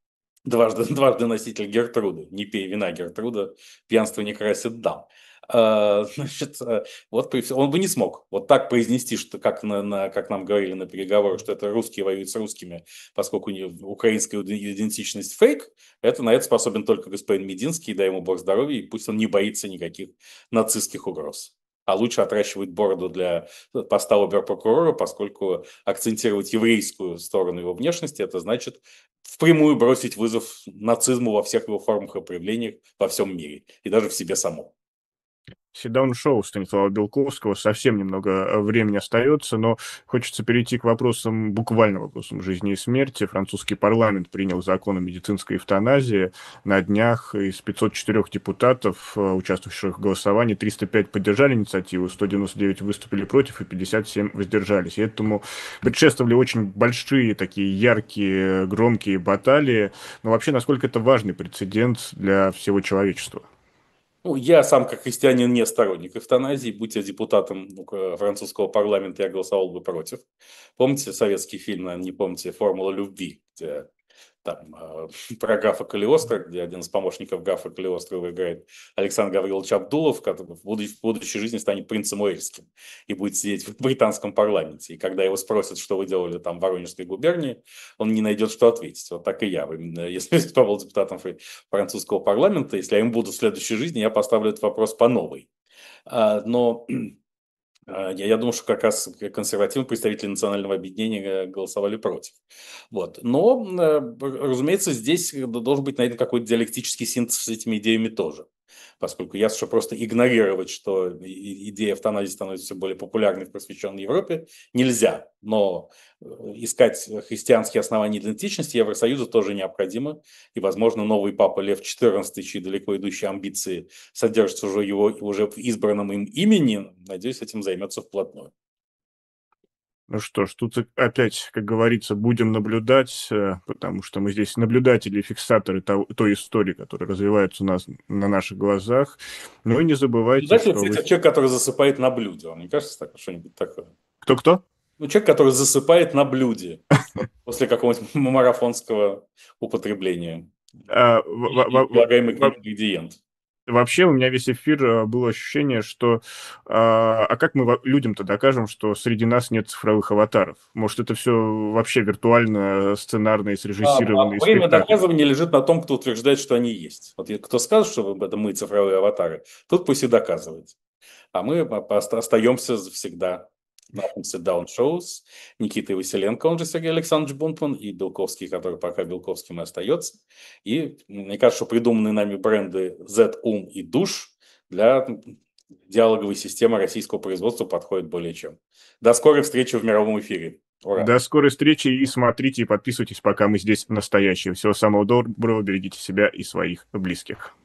дважды носитель Гертруды. Не пей вина, Гертруда, пьянство не красит дам. Значит, вот он бы не смог вот так произнести, что как нам говорили на переговорах, что это русские воюют с русскими, поскольку украинская идентичность фейк. На это способен только господин Мединский, дай ему бог здоровья, и пусть он не боится никаких нацистских угроз. А лучше отращивать бороду для поста оберпрокурора, поскольку акцентировать еврейскую сторону его внешности, это значит впрямую бросить вызов нацизму во всех его формах и проявлениях во всем мире, и даже в себе самом. Седаун-шоу Станислава Белковского. Совсем немного времени остается, но хочется перейти к вопросам, буквально вопросам жизни и смерти. Французский парламент принял закон о медицинской эвтаназии. На днях из 504 депутатов, участвовавших в голосовании, 305 поддержали инициативу, 199 выступили против и 57 воздержались. И этому предшествовали очень большие, такие яркие, громкие баталии. Но вообще, насколько это важный прецедент для всего человечества? Ну, я сам, как христианин, не сторонник эвтаназии. Будь я депутатом французского парламента, я голосовал бы против. Помните советский фильм, наверное, не помните, «Формула любви», где там про графа Калиостро, где один из помощников графа Калиостро играет Александр Гаврилович Абдулов, который в будущей жизни станет принцем Уэльским и будет сидеть в британском парламенте. И когда его спросят, что вы делали там в Воронежской губернии, он не найдет, что ответить. Вот так и я. Если я был депутатом французского парламента, если я им буду в следующей жизни, я поставлю этот вопрос по новой. Но я думаю, что как раз консервативные представители национального объединения голосовали против. Вот. Но, разумеется, здесь должен быть найден какой-то диалектический синтез с этими идеями тоже. поскольку ясно, что просто игнорировать, что идея эвтаназии становится все более популярной в просвещенной Европе, нельзя. Но искать христианские основания идентичности Евросоюза тоже необходимо. И, возможно, новый папа Лев XIV, чьи далеко идущие амбиции содержатся уже его уже в избранном им имени, надеюсь, этим займется вплотную. Ну что ж, тут опять, как говорится, будем наблюдать, потому что мы здесь наблюдатели и фиксаторы той истории, которая развивается у нас на наших глазах. Ну и не забывайте, Наблюдатель, что кстати, человек, который засыпает на блюде. Вам не кажется так, что-нибудь такое? Кто-кто? Ну, человек, который засыпает на блюде после какого-нибудь марафонского употребления. А, Предлагаемый ингредиент. Вообще у меня весь эфир было ощущение, что а как мы людям-то докажем, что среди нас нет цифровых аватаров? Может, это все вообще виртуально, сценарные, срежиссированные Время спектакли? доказывания лежит на том, кто утверждает, что они есть. Вот кто скажет, что это мы цифровые аватары, тот пусть и доказывает. А мы остаемся всегда на sit-down shows. Никита Василенко, он же Сергей Александрович Бунтман, и Белковский, который пока Белковским и остается. И мне кажется, что придуманные нами бренды Z-Ум и Душ для диалоговой системы российского производства подходят более чем. До скорой встречи в мировом эфире. Ура! До скорой встречи и смотрите и подписывайтесь, пока мы здесь настоящие. Всего самого доброго, берегите себя и своих близких.